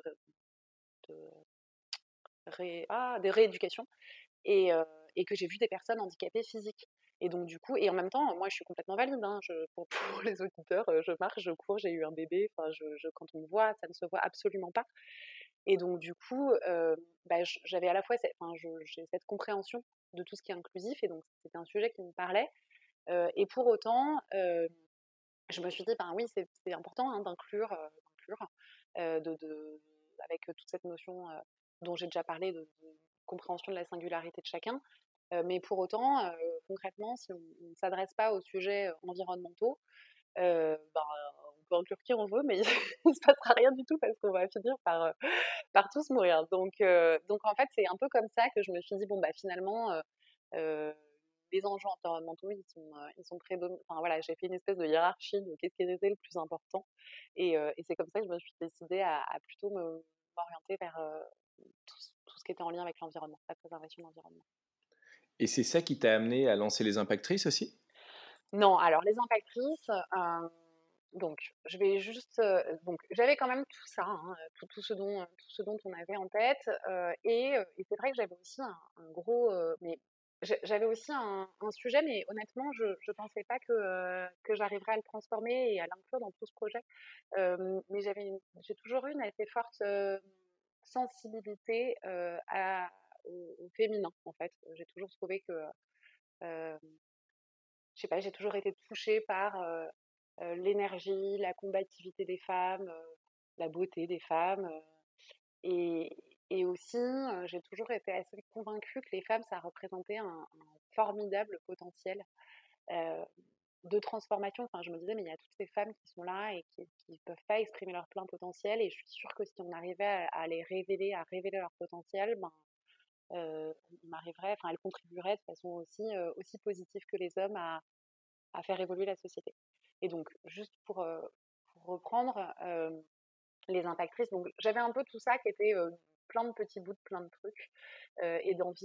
de rééducation et que j'ai vu des personnes handicapées physiques. Et donc, du coup, et en même temps, moi, je suis complètement valide. Hein, pour les auditeurs, je marche, je cours, j'ai eu un bébé. Enfin, quand on me voit, ça ne se voit absolument pas. Et donc, du coup, bah, j'avais à la fois j'ai cette compréhension de tout ce qui est inclusif, et donc c'était un sujet qui me parlait. Et pour autant, je me suis dit, ben oui, c'est important hein, d'inclure avec toute cette notion dont j'ai déjà parlé de compréhension de la singularité de chacun. Mais pour autant, concrètement, si on ne s'adresse pas aux sujets environnementaux, ben, on peut inclure qui on veut, mais il ne se passera rien du tout parce qu'on va finir par tous mourir. Donc en fait, c'est un peu comme ça que je me suis dit, bon, bah finalement, euh, les enjeux environnementaux, ils sont prédominants. Enfin voilà, j'ai fait une espèce de hiérarchie de qu'est-ce qui était le plus important. Et c'est comme ça que je me suis décidée à plutôt m'orienter vers tout ce qui était en lien avec l'environnement, la préservation de l'environnement. Et c'est ça qui t'a amené à lancer les Impactrices aussi? Non, alors les impactrices, donc je vais juste, donc j'avais quand même tout ça, hein, tout ce dont on avait en tête, et c'est vrai que j'avais aussi un gros, mais j'avais aussi un sujet, mais honnêtement, je pensais pas que j'arriverais à le transformer et à l'inclure dans tout ce projet. Mais j'ai toujours eu une assez forte sensibilité au féminin, en fait. J'ai toujours trouvé que je sais pas, j'ai toujours été touchée par l'énergie, la combativité des femmes, la beauté des femmes. Et, et aussi, j'ai toujours été assez convaincue que les femmes, ça représentait un formidable potentiel. Euh, de transformation. Enfin, je me disais, mais il y a toutes ces femmes qui sont là et qui ne peuvent pas exprimer leur plein potentiel. Et je suis sûre que si on arrivait à les révéler, à révéler leur potentiel, ben, on arriverait, enfin, elles contribueraient de façon aussi positive que les hommes à faire évoluer la société. Et donc, juste pour reprendre, les impactrices, donc j'avais un peu tout ça qui était plein de petits bouts de plein de trucs et d'envie.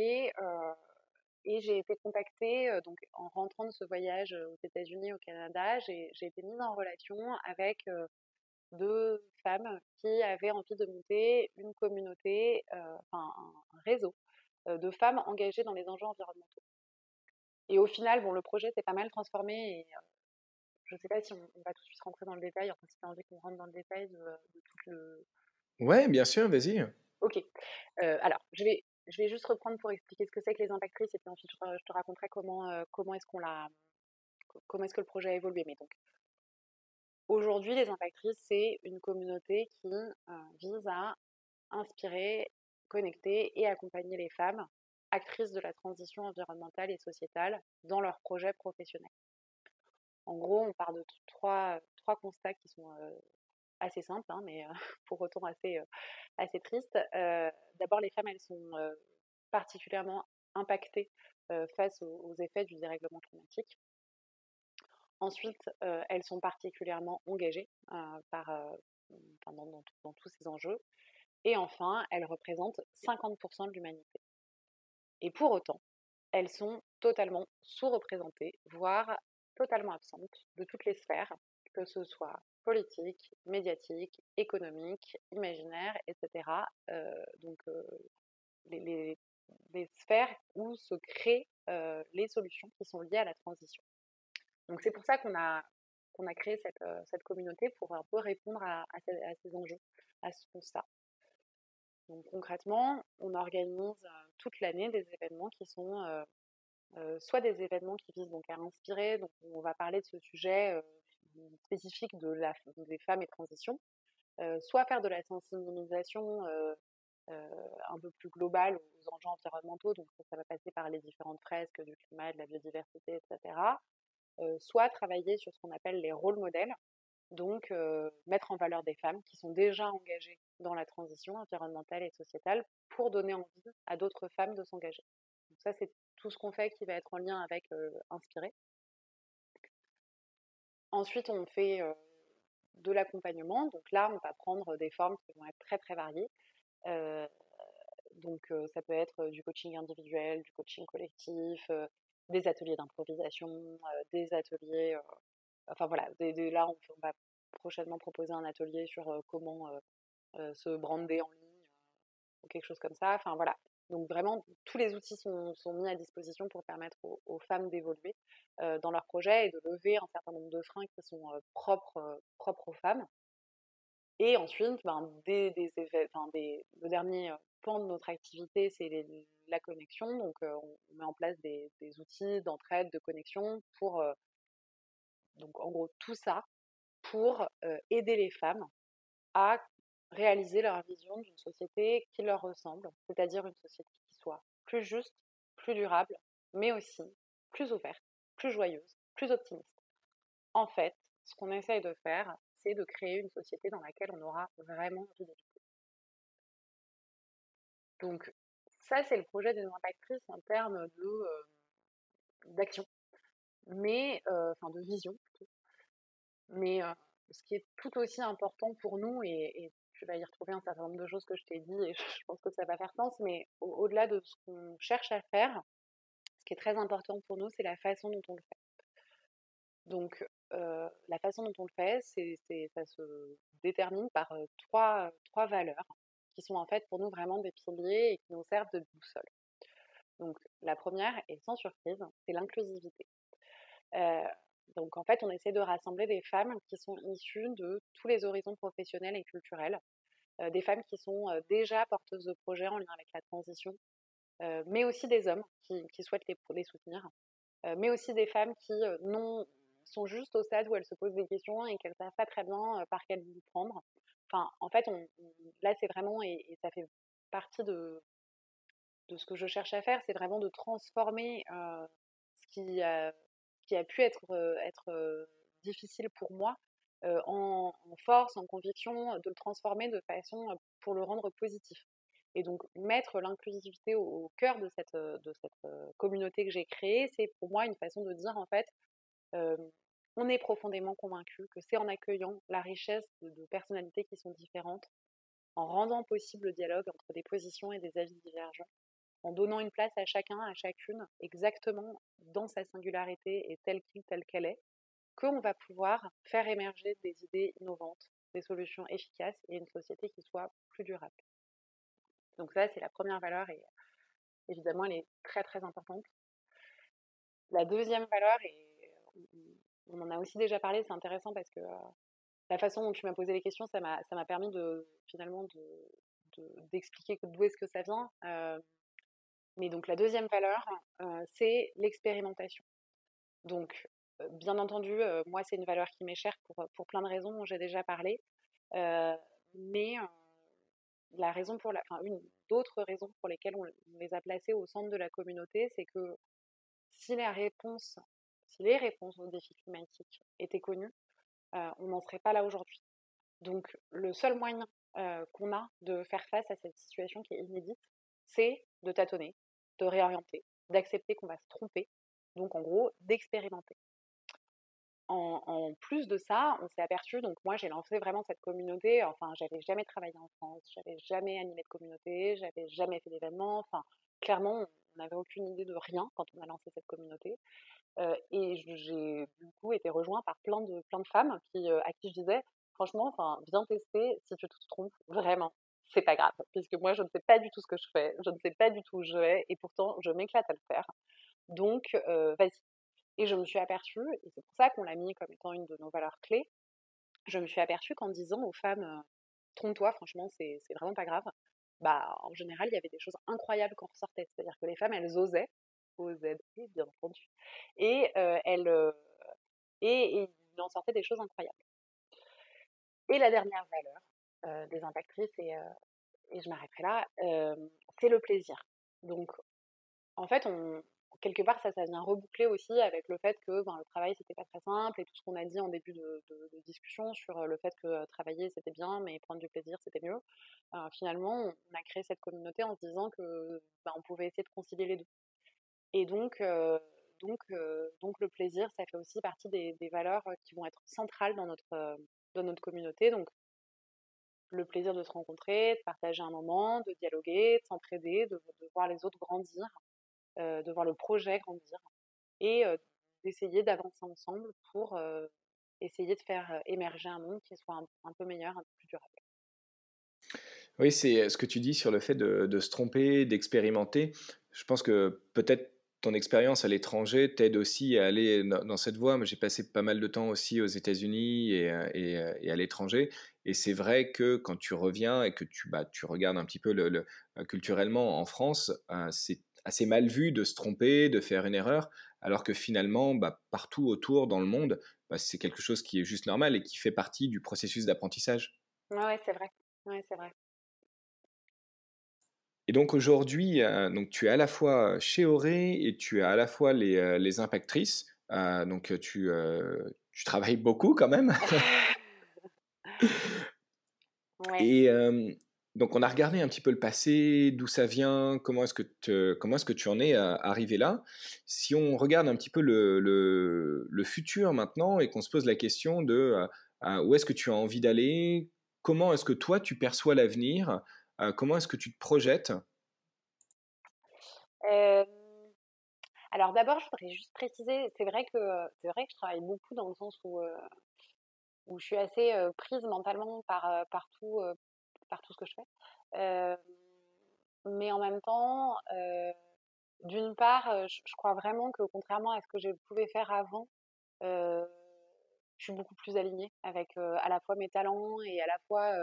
Et j'ai été contactée, donc en rentrant de ce voyage aux États-Unis, au Canada, j'ai été mise en relation avec deux femmes qui avaient envie de monter une communauté, enfin un réseau de femmes engagées dans les enjeux environnementaux. Et au final, bon, le projet s'est pas mal transformé et je ne sais pas si on va tout de suite rentrer dans le détail, enfin si tu as envie qu'on rentre dans le détail de tout le... Ouais, bien sûr, vas-y. Ok. Alors, je vais juste reprendre pour expliquer ce que c'est que les impactrices et puis ensuite je te raconterai comment est-ce comment est-ce que le projet a évolué. Mais donc, aujourd'hui, les impactrices, c'est une communauté qui vise à inspirer, connecter et accompagner les femmes actrices de la transition environnementale et sociétale dans leurs projets professionnels. En gros, on part de trois constats qui sont assez simples, hein, mais pour autant assez tristes. D'abord, les femmes, elles sont particulièrement impactées face aux effets du dérèglement climatique. Ensuite, elles sont particulièrement engagées dans tous ces enjeux. Et enfin, elles représentent 50% de l'humanité. Et pour autant, elles sont totalement sous-représentées, voire totalement absentes de toutes les sphères, que ce soit politique, médiatique, économique, imaginaire, etc. Les, les- les sphères où se créent les solutions qui sont liées à la transition. Donc c'est pour ça qu'on a créé cette communauté pour un peu répondre à ces enjeux, à ce constat. Donc concrètement, on organise toute l'année des événements qui sont soit des événements qui visent donc à inspirer, donc on va parler de ce sujet spécifique des femmes et transition, soit faire de la sensibilisation un peu plus globale aux enjeux environnementaux, donc ça va passer par les différentes fresques du climat, de la biodiversité, etc. Soit travailler sur ce qu'on appelle les rôles modèles, donc mettre en valeur des femmes qui sont déjà engagées dans la transition environnementale et sociétale pour donner envie à d'autres femmes de s'engager. Donc ça, c'est tout ce qu'on fait qui va être en lien avec Inspirer. Ensuite, on fait de l'accompagnement. Donc là, on va prendre des formes qui vont être très, très variées. Euh, ça peut être du coaching individuel, du coaching collectif, des ateliers d'improvisation, des ateliers... enfin voilà, là, on va prochainement proposer un atelier sur comment se brander en ligne ou quelque chose comme ça. Enfin voilà. Donc vraiment, tous les outils sont mis à disposition pour permettre aux femmes d'évoluer dans leurs projets et de lever un certain nombre de freins qui sont propres aux femmes. Et ensuite, ben, le dernier pan de notre activité, c'est la connexion. Donc on met en place des outils d'entraide, de connexion pour, donc en gros, tout ça pour aider les femmes à réaliser leur vision d'une société qui leur ressemble, c'est-à-dire une société qui soit plus juste, plus durable, mais aussi plus ouverte, plus joyeuse, plus optimiste. En fait, ce qu'on essaye de faire, c'est de créer une société dans laquelle on aura vraiment envie d'habiter. Donc, ça, c'est le projet des impactrices en termes d'action, enfin de vision plutôt. Mais ce qui est tout aussi important pour nous, et tu vas y retrouver un certain nombre de choses que je t'ai dit, et je pense que ça va faire sens, mais au-delà de ce qu'on cherche à faire, ce qui est très important pour nous, c'est la façon dont on le fait. Donc, la façon dont on le fait, ça se détermine par trois valeurs qui sont en fait pour nous vraiment des piliers et qui nous servent de boussole. Donc, la première, et sans surprise, c'est l'inclusivité. Euh, donc en fait, on essaie de rassembler des femmes qui sont issues de tous les horizons professionnels et culturels, des femmes qui sont déjà porteuses de projets en lien avec la transition, mais aussi des hommes qui souhaitent les soutenir, mais aussi des femmes qui sont juste au stade où elles se posent des questions et qu'elles ne savent pas très bien par quel bout prendre. Enfin, en fait, là, c'est vraiment, et ça fait partie de ce que je cherche à faire, c'est vraiment de transformer ce qui qui a pu être difficile pour moi, en force, en conviction, de le transformer de façon pour le rendre positif. Et donc, mettre l'inclusivité au cœur de cette communauté que j'ai créée, c'est pour moi une façon de dire, en fait, euh, on est profondément convaincu que c'est en accueillant la richesse de personnalités qui sont différentes, en rendant possible le dialogue entre des positions et des avis divergents, en donnant une place à chacun, à chacune, exactement dans sa singularité et telle qu'elle est, qu'on va pouvoir faire émerger des idées innovantes, des solutions efficaces et une société qui soit plus durable. Donc ça, c'est la première valeur et évidemment, elle est très très importante. La deuxième valeur, et on en a aussi déjà parlé, c'est intéressant parce que la façon dont tu m'as posé les questions, ça m'a permis finalement d'expliquer d'où est-ce que ça vient. Mais donc la deuxième valeur, c'est l'expérimentation. Donc, bien entendu, moi, c'est une valeur qui m'est chère pour plein de raisons dont j'ai déjà parlé. Mais une d'autres raisons pour lesquelles on les a placés au centre de la communauté, c'est que si les réponses aux défis climatiques étaient connues, on n'en serait pas là aujourd'hui. Donc, le seul moyen qu'on a de faire face à cette situation qui est inédite, c'est de tâtonner, de réorienter, d'accepter qu'on va se tromper, donc en gros, d'expérimenter. En plus de ça, on s'est aperçu, donc moi j'ai lancé vraiment cette communauté, enfin j'avais jamais travaillé en France, j'avais jamais animé de communauté, j'avais jamais fait d'événements, enfin clairement on n'avait aucune idée de rien quand on a lancé cette communauté. Et j'ai du coup été rejointe par plein de femmes à qui je disais, franchement, enfin, viens tester, si tu te trompes, vraiment, c'est pas grave, puisque moi je ne sais pas du tout ce que je fais, je ne sais pas du tout où je vais, et pourtant je m'éclate à le faire. Donc, vas-y. Et je me suis aperçue, et c'est pour ça qu'on l'a mis comme étant une de nos valeurs clés, je me suis aperçue qu'en disant aux femmes, trompe-toi, franchement, c'est vraiment pas grave, bah, en général, il y avait des choses incroyables qui en ressortaient. C'est-à-dire que les femmes, elles osaient, OZ, bien entendu, et et il en sortait des choses incroyables. Et la dernière valeur des impactrices, et je m'arrêterai là, c'est le plaisir. Donc, en fait, quelque part, ça vient reboucler aussi avec le fait que le travail, c'était pas très simple et tout ce qu'on a dit en début de discussion sur le fait que travailler, c'était bien, mais prendre du plaisir, c'était mieux. Finalement, on a créé cette communauté en se disant que on pouvait essayer de concilier les deux. Et donc le plaisir, ça fait aussi partie des valeurs qui vont être centrales dans notre communauté. Donc, le plaisir de se rencontrer, de partager un moment, de dialoguer, de s'entraider, de voir les autres grandir, de voir le projet grandir et d'essayer d'avancer ensemble pour essayer de faire émerger un monde qui soit un peu meilleur, un peu plus durable. Oui, c'est ce que tu dis sur le fait de se tromper, d'expérimenter. Je pense que peut-être ton expérience à l'étranger t'aide aussi à aller dans cette voie. Moi, j'ai passé pas mal de temps aussi aux États-Unis et à l'étranger. Et c'est vrai que quand tu reviens et que tu regardes un petit peu culturellement en France, c'est assez mal vu de se tromper, de faire une erreur, alors que finalement, partout autour dans le monde, c'est quelque chose qui est juste normal et qui fait partie du processus d'apprentissage. Ouais, ouais, c'est vrai. Ouais, c'est vrai. Et donc aujourd'hui, donc tu es à la fois chez Auré et tu es à la fois les impactrices, donc tu travailles beaucoup quand même. Ouais. Et donc on a regardé un petit peu le passé, d'où ça vient, comment est-ce que tu en es, arrivé là. Si on regarde un petit peu le futur maintenant et qu'on se pose la question de, où est-ce que tu as envie d'aller? Comment est-ce que toi tu perçois l'avenir? Comment est-ce que tu te projettes? Euh, alors d'abord, je voudrais juste préciser, c'est vrai que je travaille beaucoup dans le sens où je suis assez prise mentalement par tout ce que je fais. Euh, mais en même temps, d'une part, je crois vraiment que contrairement à ce que je pouvais faire avant, euh, je suis beaucoup plus alignée avec à la fois mes talents et à la fois,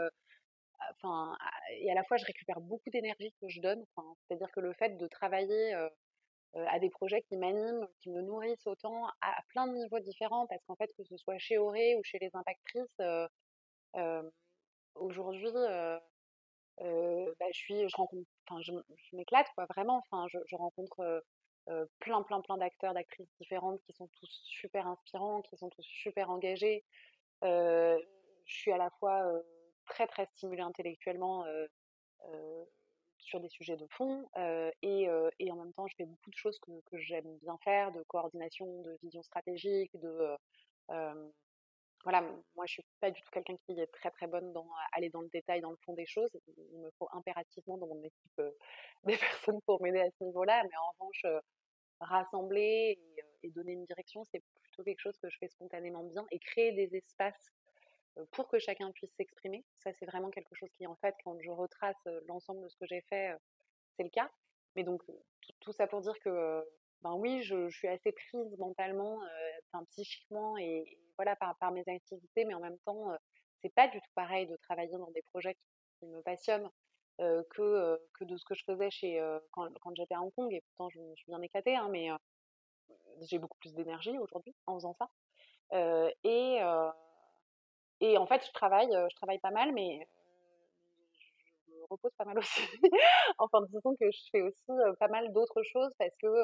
je récupère beaucoup d'énergie que je donne. Enfin, c'est-à-dire que le fait de travailler à des projets qui m'animent, qui me nourrissent autant à plein de niveaux différents, parce qu'en fait, que ce soit chez Auré ou chez les impactrices, euh, aujourd'hui, je rencontre, enfin, je m'éclate, quoi, vraiment. Enfin, je rencontre plein, plein, plein d'acteurs, d'actrices différentes qui sont tous super inspirants, qui sont tous super engagés. Euh, je suis à la fois très, très stimulée intellectuellement sur des sujets de fond et en même temps, je fais beaucoup de choses que j'aime bien faire, de coordination, de vision stratégique, euh, voilà, moi je suis pas du tout quelqu'un qui est très très bonne dans aller dans le détail, dans le fond des choses. Il me faut impérativement dans mon équipe des personnes pour m'aider à ce niveau-là, mais en revanche, rassembler et donner une direction, c'est plutôt quelque chose que je fais spontanément bien et créer des espaces pour que chacun puisse s'exprimer. Ça, c'est vraiment quelque chose qui, en fait, quand je retrace l'ensemble de ce que j'ai fait, c'est le cas. Mais donc, tout ça pour dire que, ben oui, je suis assez prise mentalement, enfin, psychiquement et voilà, par mes activités, mais en même temps, c'est pas du tout pareil de travailler dans des projets qui me passionnent que de ce que je faisais quand j'étais à Hong Kong. Et pourtant, je me suis bien éclatée, hein, mais j'ai beaucoup plus d'énergie aujourd'hui en faisant ça. Euh, et, euh, et en fait, je travaille pas mal, mais je me repose pas mal aussi. Enfin, disons que je fais aussi pas mal d'autres choses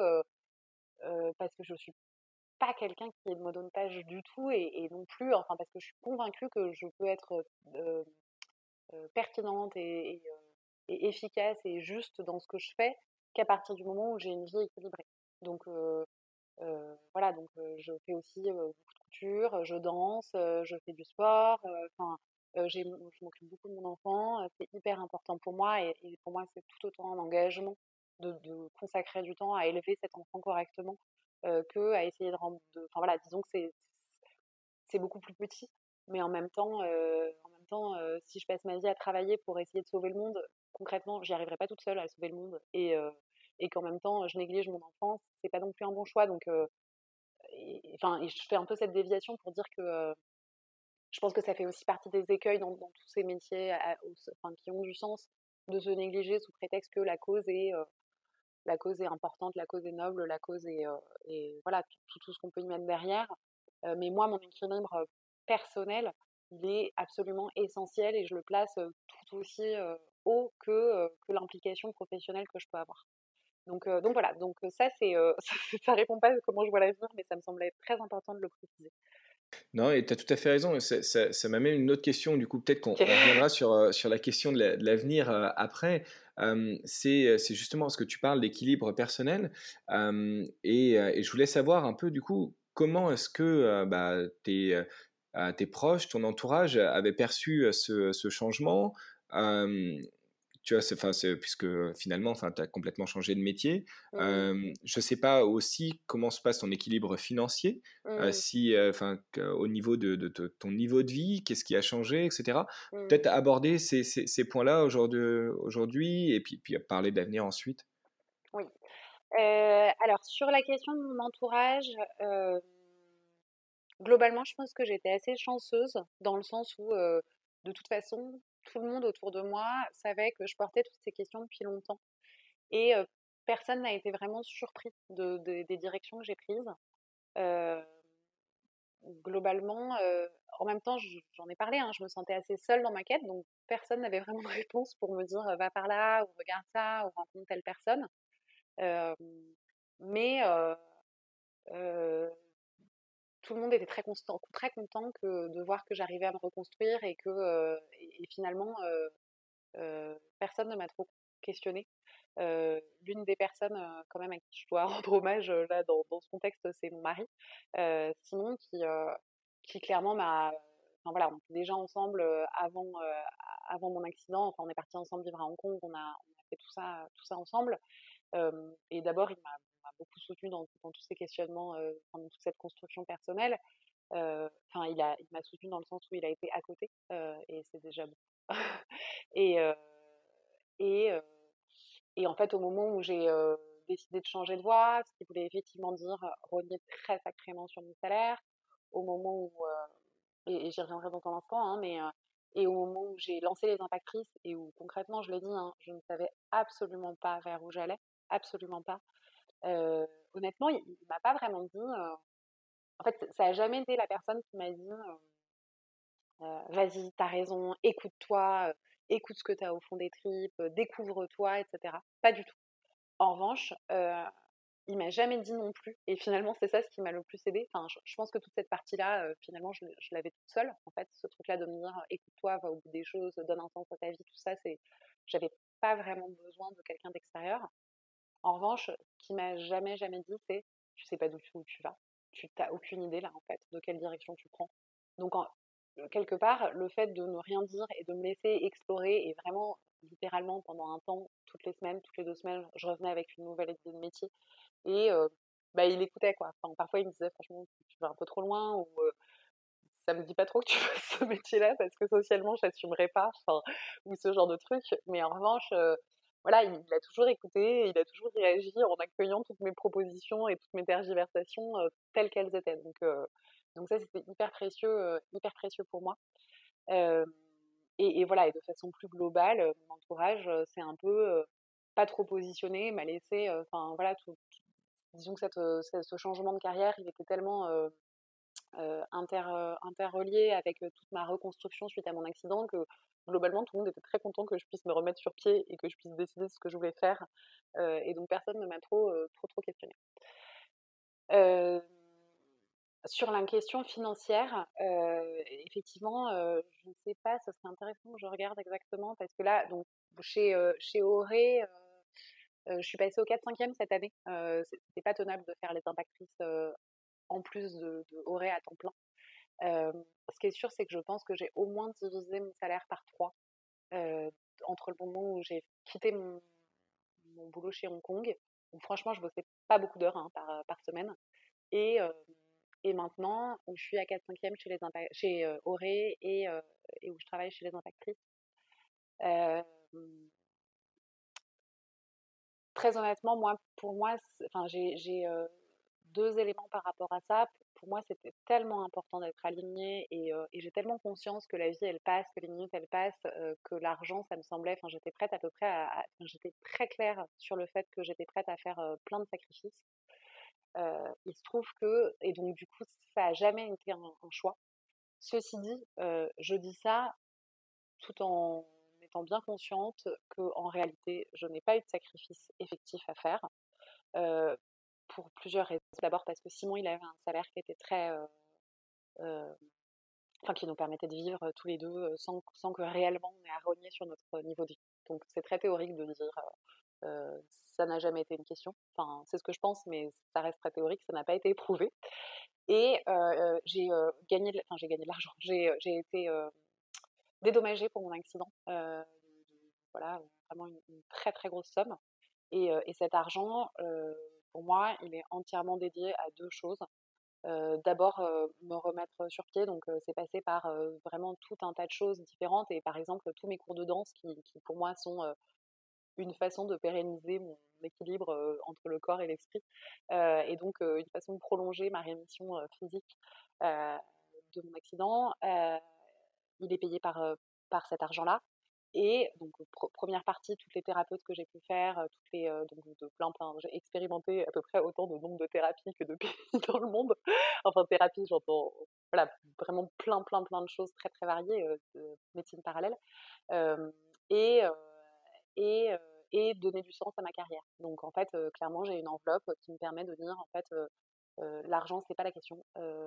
parce que je suis pas quelqu'un qui est de monotage du tout et non plus, enfin, parce que je suis convaincue que je peux être euh, pertinente et efficace et juste dans ce que je fais qu'à partir du moment où j'ai une vie équilibrée. Donc, voilà, donc je fais aussi beaucoup de couture, je danse, je fais du sport, enfin, je m'occupe beaucoup de mon enfant, c'est hyper important pour moi et pour moi c'est tout autant un engagement de consacrer du temps à élever cet enfant correctement que à essayer de rendre, enfin voilà, disons que c'est beaucoup plus petit, mais en même temps, si je passe ma vie à travailler pour essayer de sauver le monde, concrètement, j'y arriverai pas toute seule à sauver le monde et qu'en même temps je néglige mon enfance, c'est pas non plus un bon choix. Donc enfin, et je fais un peu cette déviation pour dire que je pense que ça fait aussi partie des écueils dans tous ces métiers enfin, qui ont du sens, de se négliger sous prétexte que la cause est importante, la cause est noble, la cause est voilà, tout ce qu'on peut y mettre derrière. Mais moi, mon équilibre personnel, il est absolument essentiel et je le place tout aussi haut que l'implication professionnelle que je peux avoir. Donc voilà, donc ça, ça répond pas à comment je vois l'avenir, mais ça me semblait très important de le préciser. Non, et tu as tout à fait raison. Et ça m'amène une autre question. Du coup, peut-être qu'on Ok. on reviendra sur la question de l'avenir après. C'est justement parce que tu parles d'équilibre personnel. Et je voulais savoir un peu, du coup, comment est-ce que bah, tes proches, ton entourage avaient perçu ce changement. Euh, Tu vois, puisque finalement, enfin, tu as complètement changé de métier. Mm, Je ne sais pas aussi comment se passe ton équilibre financier, mm, si, enfin, au niveau de ton niveau de vie, qu'est-ce qui a changé, etc. mm. Peut-être aborder ces points-là aujourd'hui, et puis parler d'avenir ensuite. Oui. Alors, sur la question de mon entourage, euh, globalement, je pense que j'étais assez chanceuse dans le sens où, de toute façon, tout le monde autour de moi savait que je portais toutes ces questions depuis longtemps. Et personne n'a été vraiment surpris des directions que j'ai prises. Euh, Globalement, en même temps, j'en ai parlé, hein, je me sentais assez seule dans ma quête, donc personne n'avait vraiment de réponse pour me dire va par là, ou regarde ça, ou rencontre telle personne. Euh, mais tout le monde était très content de voir que j'arrivais à me reconstruire et finalement, personne ne m'a trop questionnée. L'une des personnes quand même à qui je dois rendre hommage là dans ce contexte, c'est mon mari, Simon, qui clairement m'a... Enfin voilà, on était déjà ensemble avant mon accident. Enfin, on est partis ensemble vivre à Hong Kong, on a fait tout ça ensemble. Et d'abord, il m'a beaucoup soutenue dans tous ces questionnements, enfin, dans toute cette construction personnelle. Enfin, il m'a soutenue dans le sens où il a été à côté, et c'est déjà beaucoup. et, euh, et, euh, et en fait, au moment où j'ai décidé de changer de voie, ce qui voulait effectivement dire rogner très sacrément sur mon salaire, au moment où, et j'y reviendrai dans un instant, hein, et au moment où j'ai lancé les impactrices et où concrètement, je l'ai dit, hein, je ne savais absolument pas vers où j'allais, absolument pas. Euh, Honnêtement, il m'a pas vraiment dit. En fait, ça a jamais été la personne qui m'a dit vas-y, t'as raison, écoute-toi, écoute ce que t'as au fond des tripes, découvre-toi, etc. Pas du tout. En revanche, il m'a jamais dit non plus. Et finalement, c'est ça ce qui m'a le plus aidée. Enfin, je pense que toute cette partie-là, finalement, je l'avais toute seule. En fait, ce truc-là de me dire, écoute-toi, va au bout des choses, donne un sens à ta vie, tout ça, j'avais pas vraiment besoin de quelqu'un d'extérieur. En revanche, ce qui m'a jamais dit, c'est, tu sais pas d'où tu vas. Tu t'as aucune idée là, en fait, de quelle direction tu prends. Donc, quelque part, le fait de ne rien dire et de me laisser explorer, et vraiment, littéralement, pendant un temps, toutes les semaines, toutes les 2 semaines, je revenais avec une nouvelle idée de métier. Et bah, il écoutait, quoi. Enfin, parfois, il me disait, franchement, tu vas un peu trop loin, ou ça me dit pas trop que tu fasses ce métier-là parce que socialement, je n'assumerais pas, enfin, ou ce genre de truc. Mais en revanche, voilà, il a toujours écouté, il a toujours réagi en accueillant toutes mes propositions et toutes mes tergiversations telles qu'elles étaient. Donc ça, c'était hyper précieux pour moi. Euh, et voilà, et de façon plus globale, mon entourage, c'est un peu pas trop positionné, m'a laissé, enfin voilà, disons que ce changement de carrière, il était tellement interrelié avec toute ma reconstruction suite à mon accident que globalement tout le monde était très content que je puisse me remettre sur pied et que je puisse décider de ce que je voulais faire. Et donc personne ne m'a trop questionné. Euh, sur la question financière, effectivement, je ne sais pas, ce serait intéressant que je regarde exactement parce que là, donc chez Auré, je suis passée au 4/5e cette année. C'était pas tenable de faire les impactrices en plus de Auré à temps plein. Ce qui est sûr, c'est que je pense que j'ai au moins divisé mon salaire par 3 euh, entre le moment où j'ai quitté mon boulot chez Hong Kong, où franchement, je bossais pas beaucoup d'heures hein, par semaine, et, euh, et maintenant, où je suis à 4/5e chez Auré et où je travaille chez les impactrices. Euh, Très honnêtement, pour moi, enfin, j'ai 2 éléments par rapport à ça. Pour moi, c'était tellement important d'être alignée et j'ai tellement conscience que la vie, elle passe, que les minutes, elles passent, que l'argent, ça me semblait, enfin, j'étais prête à peu près enfin, j'étais très claire sur le fait que j'étais prête à faire plein de sacrifices. Il se trouve que, et donc du coup, ça a jamais été un choix. Ceci dit, je dis ça tout en étant bien consciente qu'en réalité, je n'ai pas eu de sacrifice effectif à faire. Euh, pour plusieurs raisons. D'abord parce que Simon, il avait un salaire qui était euh, enfin, qui nous permettait de vivre tous les deux sans que réellement on ait à rogner sur notre niveau de vie. Donc c'est très théorique de dire ça n'a jamais été une question. Enfin, c'est ce que je pense, mais ça reste très théorique, ça n'a pas été éprouvé. Et j'ai gagné de l'argent. J'ai été dédommagée pour mon accident. Voilà, vraiment une très très grosse somme. Et cet argent, pour moi, il est entièrement dédié à 2 choses. D'abord, me remettre sur pied, donc c'est passé par vraiment tout un tas de choses différentes. Et par exemple, tous mes cours de danse qui pour moi sont une façon de pérenniser mon équilibre entre le corps et l'esprit, et donc une façon de prolonger ma rémission physique euh, de mon accident. Il est payé par cet argent-là. Et donc, première partie, toutes les thérapeutes que j'ai pu faire, donc de plein, j'ai expérimenté à peu près autant de nombre de thérapies que de pays dans le monde. Enfin, thérapie, j'entends, voilà, vraiment plein de choses très très variées, de médecine parallèle. Euh, et, euh, et, euh, et donner du sens à ma carrière. Donc, en fait, clairement, j'ai une enveloppe qui me permet de dire, en fait, l'argent, c'est pas la question.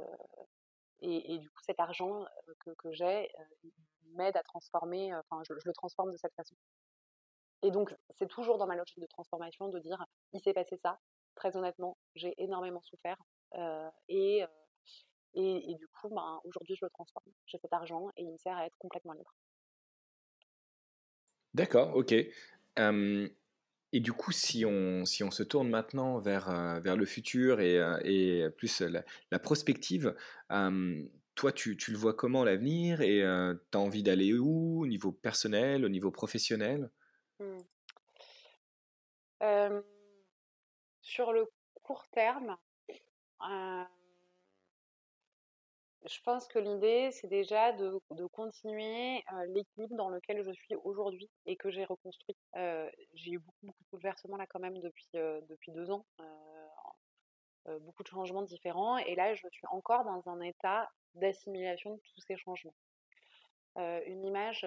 Et du coup, cet argent que j'ai m'aide à transformer, enfin, je le transforme de cette façon. Et donc, c'est toujours dans ma logique de transformation de dire, il s'est passé ça, très honnêtement, j'ai énormément souffert, euh, et, euh, et du coup, ben, aujourd'hui, je le transforme. J'ai cet argent et il me sert à être complètement libre. D'accord, OK. Hem Et du coup, si on se tourne maintenant vers le futur et plus la prospective, toi, tu le vois comment l'avenir et tu as envie d'aller où? Au niveau personnel, au niveau professionnel? Hmm. Euh, sur le court terme, euh, je pense que l'idée, c'est déjà de continuer l'équilibre dans lequel je suis aujourd'hui et que j'ai reconstruit. J'ai eu beaucoup de bouleversements là quand même depuis 2 ans, beaucoup de changements différents. Et là, je suis encore dans un état d'assimilation de tous ces changements. Une image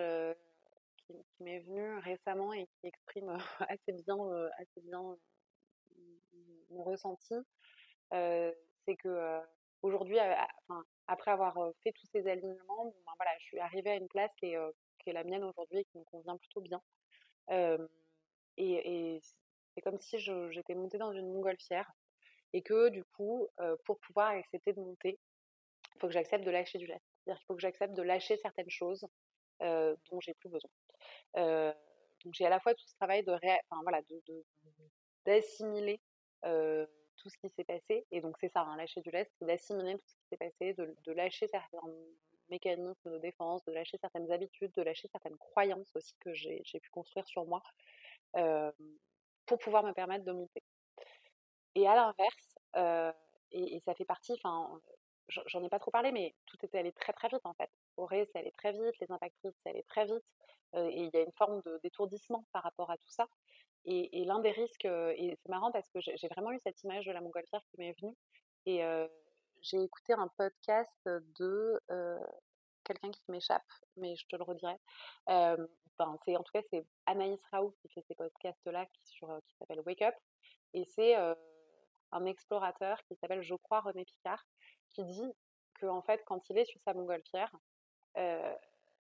qui m'est venue récemment et qui exprime assez bien mon ressenti, c'est que aujourd'hui, après avoir fait tous ces alignements, bon, ben, voilà, je suis arrivée à une place qui est la mienne aujourd'hui et qui me convient plutôt bien. Euh, et c'est comme si j'étais montée dans une montgolfière et que du coup, pour pouvoir accepter de monter, il faut que j'accepte de lâcher du lest. C'est-à-dire qu'il faut que j'accepte de lâcher certaines choses dont j'ai plus besoin. Euh, donc j'ai à la fois tout ce travail voilà, d'assimiler tout ce qui s'est passé. Et donc c'est ça, hein, lâcher du lest, c'est d'assimiler tout ce qui s'est passé, de lâcher certains mécanismes de défense, de lâcher certaines habitudes, de lâcher certaines croyances aussi que j'ai pu construire sur moi euh, pour pouvoir me permettre de monter. Et à l'inverse, et ça fait partie, enfin, j'en ai pas trop parlé, mais tout était allé très très vite en fait. Auré, c'est allé très vite, les impactrices, c'est allé très vite, et il y a une forme d'étourdissement par rapport à tout ça. Et l'un des risques, et c'est marrant parce que j'ai vraiment eu cette image de la montgolfière qui m'est venue, et j'ai écouté un podcast de quelqu'un qui m'échappe, mais je te le redirai. Euh, en tout cas, c'est Anaïs Raoult qui fait ces podcasts-là qui s'appelle Wake Up. Et c'est un explorateur qui s'appelle, je crois, René Picard, qui dit que en fait, quand il est sur sa montgolfière, euh,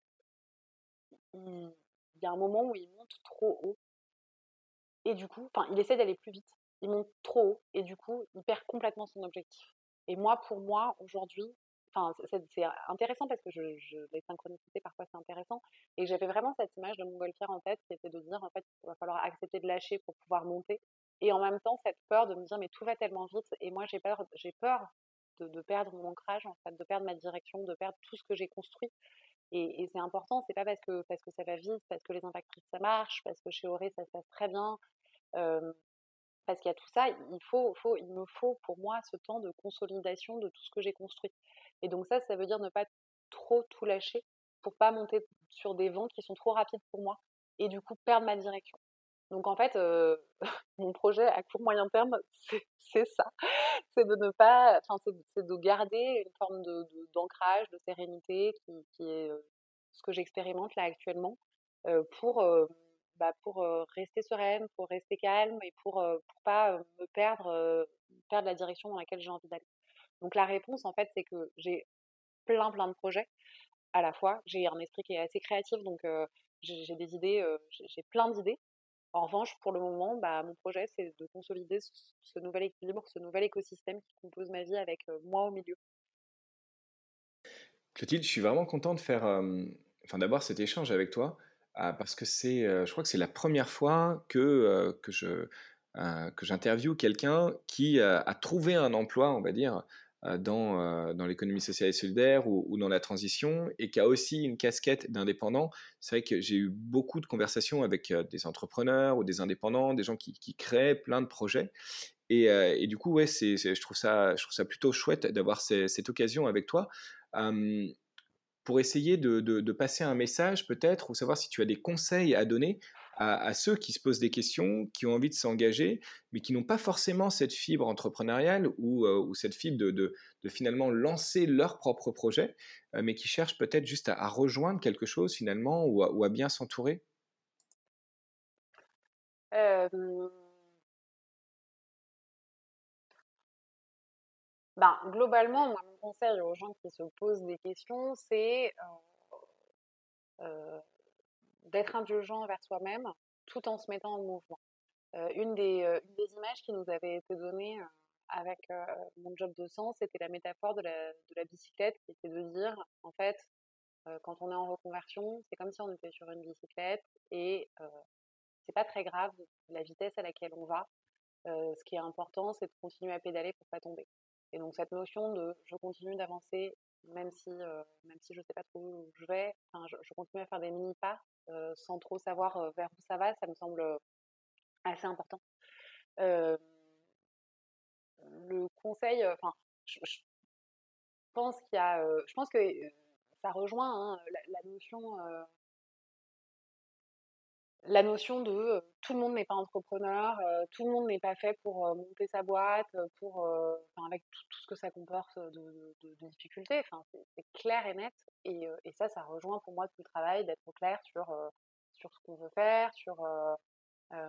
il y a un moment où il monte trop haut et du coup, enfin, il essaie d'aller plus vite. Il monte trop haut et du coup, il perd complètement son objectif. Et moi, pour moi, aujourd'hui, enfin, c'est intéressant parce que les synchronicités, parfois, c'est intéressant. Et j'avais vraiment cette image de montgolfière en tête qui était de dire, en fait, il va falloir accepter de lâcher pour pouvoir monter. Et en même temps, cette peur de me dire, mais tout va tellement vite. Et moi, j'ai peur de perdre mon ancrage, en fait, de perdre ma direction, de perdre tout ce que j'ai construit. Et c'est important, c'est pas parce que ça va vite, parce que les impactrices ça marche, parce que chez Auré ça se passe très bien, euh, parce qu'il y a tout ça, il me faut pour moi ce temps de consolidation de tout ce que j'ai construit. Et donc ça veut dire ne pas trop tout lâcher pour pas monter sur des vents qui sont trop rapides pour moi et du coup perdre ma direction. Donc en fait, mon projet à court moyen terme, c'est ça, c'est de ne pas, enfin c'est de garder une forme d'ancrage, de sérénité qui est ce que j'expérimente là actuellement pour rester sereine, pour rester calme et pour pas me perdre la direction dans laquelle j'ai envie d'aller. Donc la réponse en fait c'est que j'ai plein de projets à la fois. J'ai un esprit qui est assez créatif donc j'ai des idées, j'ai plein d'idées. En revanche, pour le moment, bah, mon projet, c'est de consolider ce nouvel équilibre, ce nouvel écosystème qui compose ma vie avec moi au milieu. Clotilde, je suis vraiment content de faire, enfin, d'avoir cet échange avec toi, parce que je crois que c'est la première fois que j'interviewe quelqu'un qui a trouvé un emploi, on va dire, dans l'économie sociale et solidaire ou dans la transition, et qui a aussi une casquette d'indépendant. C'est vrai que j'ai eu beaucoup de conversations avec des entrepreneurs ou des indépendants, des gens qui créent plein de projets. Et du coup, ouais, je trouve ça plutôt chouette d'avoir cette occasion avec toi. Euh, pour essayer de passer un message peut-être, ou savoir si tu as des conseils à donner à ceux qui se posent des questions, qui ont envie de s'engager, mais qui n'ont pas forcément cette fibre entrepreneuriale ou cette fibre de finalement lancer leur propre projet, mais qui cherchent peut-être juste à rejoindre quelque chose finalement ou à bien s'entourer. Euh, Globalement, moi, mon conseil aux gens qui se posent des questions, c'est euh, d'être indulgent envers soi-même tout en se mettant en mouvement. Une des images qui nous avait été donnée avec mon job de sens, c'était la métaphore de la bicyclette, qui était de dire, en fait, quand on est en reconversion, c'est comme si on était sur une bicyclette et c'est pas très grave la vitesse à laquelle on va. Ce qui est important, c'est de continuer à pédaler pour pas tomber. Et donc cette notion de je continue d'avancer même si je sais pas trop où je vais, enfin, je continue à faire des mini pas sans trop savoir vers où ça me semble assez important. Euh, le conseil, enfin, je pense je pense que ça rejoint hein, la notion de tout le monde n'est pas entrepreneur, tout le monde n'est pas fait pour monter sa boîte, enfin, avec tout ce que ça comporte de difficultés. Enfin, c'est clair et net. Et ça rejoint pour moi tout le travail d'être au clair sur ce qu'on veut faire, euh,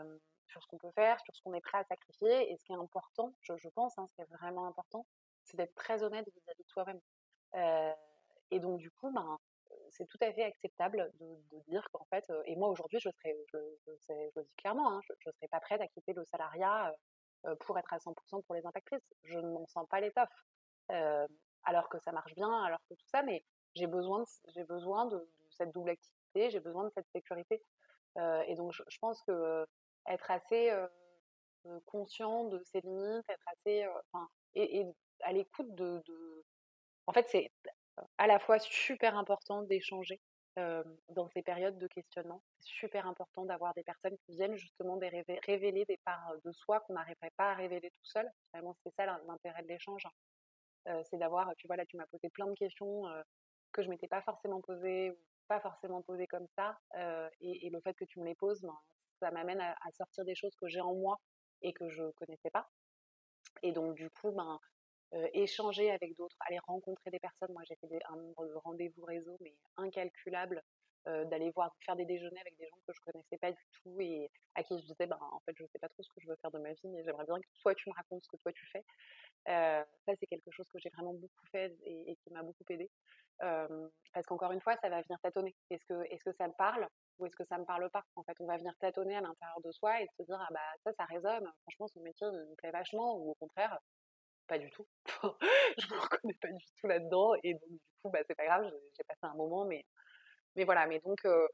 sur ce qu'on peut faire, sur ce qu'on est prêt à sacrifier. Et ce qui est important, je pense, ce qui est vraiment important, c'est d'être très honnête vis-à-vis de soi-même. Et donc, du coup, c'est tout à fait acceptable de dire qu'en fait, et moi aujourd'hui, je le dis clairement, je ne serais pas prête à quitter le salariat pour être à 100% pour les impactrices. Je ne m'en sens pas l'étoffe. Alors que ça marche bien, alors que tout ça, mais j'ai besoin de cette double activité, j'ai besoin de cette sécurité. Et donc, je pense que être assez conscient de ses limites, être assez, et à l'écoute En fait, c'est à la fois super important d'échanger dans ces périodes de questionnement. C'est super important d'avoir des personnes qui viennent justement révéler des parts de soi qu'on n'arriverait pas à révéler tout seul. Vraiment, c'est ça l'intérêt de l'échange. C'est d'avoir, tu vois, là, tu m'as posé plein de questions que je m'étais pas forcément posées, ou pas forcément posées comme ça. Et le fait que tu me les poses, ça m'amène à sortir des choses que j'ai en moi et que je connaissais pas. Et donc, du coup, échanger avec d'autres, aller rencontrer des personnes. Moi, j'ai fait un nombre de rendez-vous réseau, mais incalculable, d'aller faire des déjeuners avec des gens que je connaissais pas du tout et à qui je disais, en fait, je sais pas trop ce que je veux faire de ma vie, mais j'aimerais bien que toi, tu me racontes ce que toi, tu fais. Ça, c'est quelque chose que j'ai vraiment beaucoup fait et qui m'a beaucoup aidée. Parce qu'encore une fois, ça va venir tâtonner. Est-ce que ça me parle ou est-ce que ça me parle pas? En fait, on va venir tâtonner à l'intérieur de soi et se dire, ça résonne. Franchement, ce métier, il me plaît vachement. Ou au contraire, pas du tout. Je me reconnais pas du tout là-dedans. Et donc, du coup, c'est pas grave, j'ai passé un moment. Mais voilà. Mais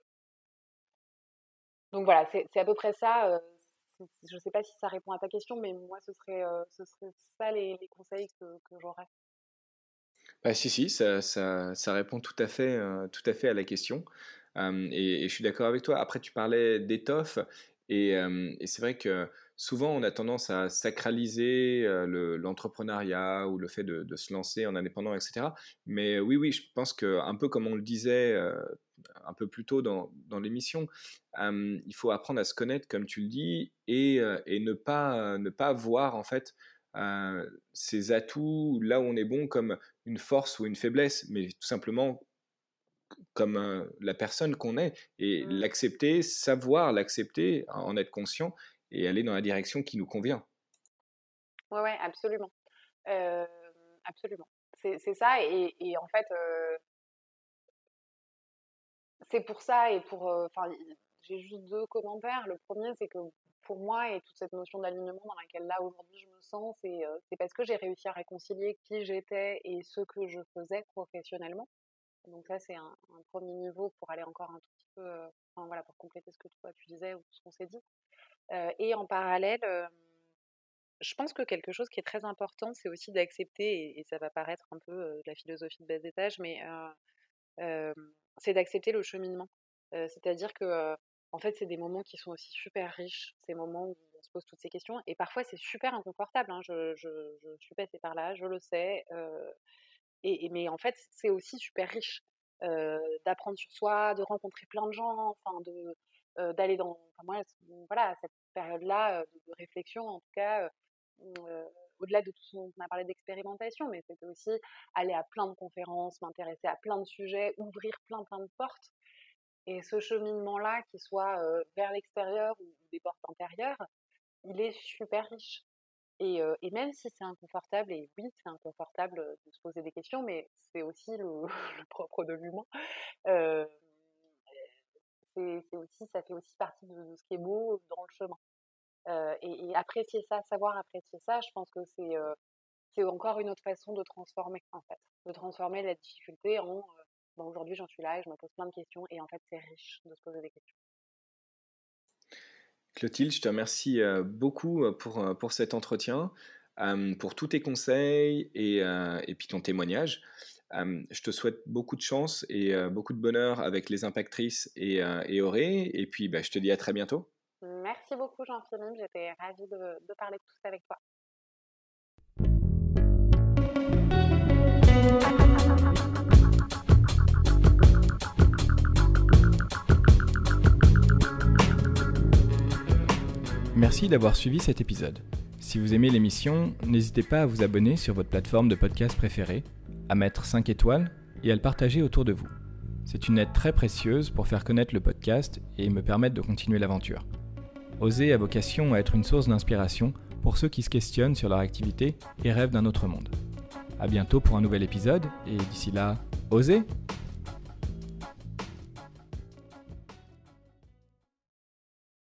donc voilà, c'est à peu près ça. Je sais pas si ça répond à ta question, mais moi, ce serait ça les conseils que j'aurais. Bah, si, ça répond tout à fait à la question. Et je suis d'accord avec toi. Après, tu parlais d'étoffe et c'est vrai que souvent, on a tendance à sacraliser, l'entrepreneuriat ou le fait de se lancer en indépendant et cetera. Mais oui, je pense qu'un peu comme on le disait, un peu plus tôt dans l'émission, il faut apprendre à se connaître comme tu le dis et ne pas voir en fait, ses atouts, là où on est bon, comme une force ou une faiblesse, mais tout simplement comme la personne qu'on est et Mm. l'accepter, savoir l'accepter, en être conscient et aller dans la direction qui nous convient. Ouais, absolument. Euh, Absolument. C'est ça. Et en fait, c'est pour ça et j'ai juste deux commentaires. Le premier, c'est que pour moi et toute cette notion d'alignement dans laquelle là aujourd'hui je me sens, c'est parce que j'ai réussi à réconcilier qui j'étais et ce que je faisais professionnellement. Donc ça, c'est un premier niveau pour aller encore un tout petit peu, voilà, pour compléter ce que toi tu disais ou ce qu'on s'est dit. Et en parallèle, je pense que quelque chose qui est très important, c'est aussi d'accepter, et ça va paraître un peu de la philosophie de bas étage, mais c'est d'accepter le cheminement. C'est-à-dire que, en fait, c'est des moments qui sont aussi super riches, ces moments où on se pose toutes ces questions, et parfois c'est super inconfortable. Je suis passée par là, je le sais, mais en fait, c'est aussi super riche d'apprendre sur soi, de rencontrer plein de gens, d'aller moi, voilà, cette période-là de réflexion, en tout cas, au-delà de tout ce dont on a parlé d'expérimentation, mais c'était aussi aller à plein de conférences, m'intéresser à plein de sujets, ouvrir plein de portes. Et ce cheminement-là, qu'il soit vers l'extérieur ou des portes intérieures, il est super riche. Et même si c'est inconfortable, et oui, c'est inconfortable de se poser des questions, mais c'est aussi le propre de l'humain. Euh, Ça fait aussi partie de ce qui est beau dans le chemin. Et apprécier ça, savoir apprécier ça, je pense que c'est encore une autre façon de transformer, en fait. De transformer la difficulté en aujourd'hui j'en suis là et je me pose plein de questions, et en fait c'est riche de se poser des questions. Clotilde, je te remercie beaucoup pour cet entretien, pour tous tes conseils et puis ton témoignage. Je te souhaite beaucoup de chance et beaucoup de bonheur avec les impactrices et Auré. Et puis, je te dis à très bientôt. Merci beaucoup Jean-Philippe, j'étais ravie de parler de tout ça avec toi. Merci d'avoir suivi cet épisode. Si vous aimez l'émission, n'hésitez pas à vous abonner sur votre plateforme de podcast préférée, à mettre 5 étoiles et à le partager autour de vous. C'est une aide très précieuse pour faire connaître le podcast et me permettre de continuer l'aventure. Oser a vocation à être une source d'inspiration pour ceux qui se questionnent sur leur activité et rêvent d'un autre monde. À bientôt pour un nouvel épisode, et d'ici là, osez!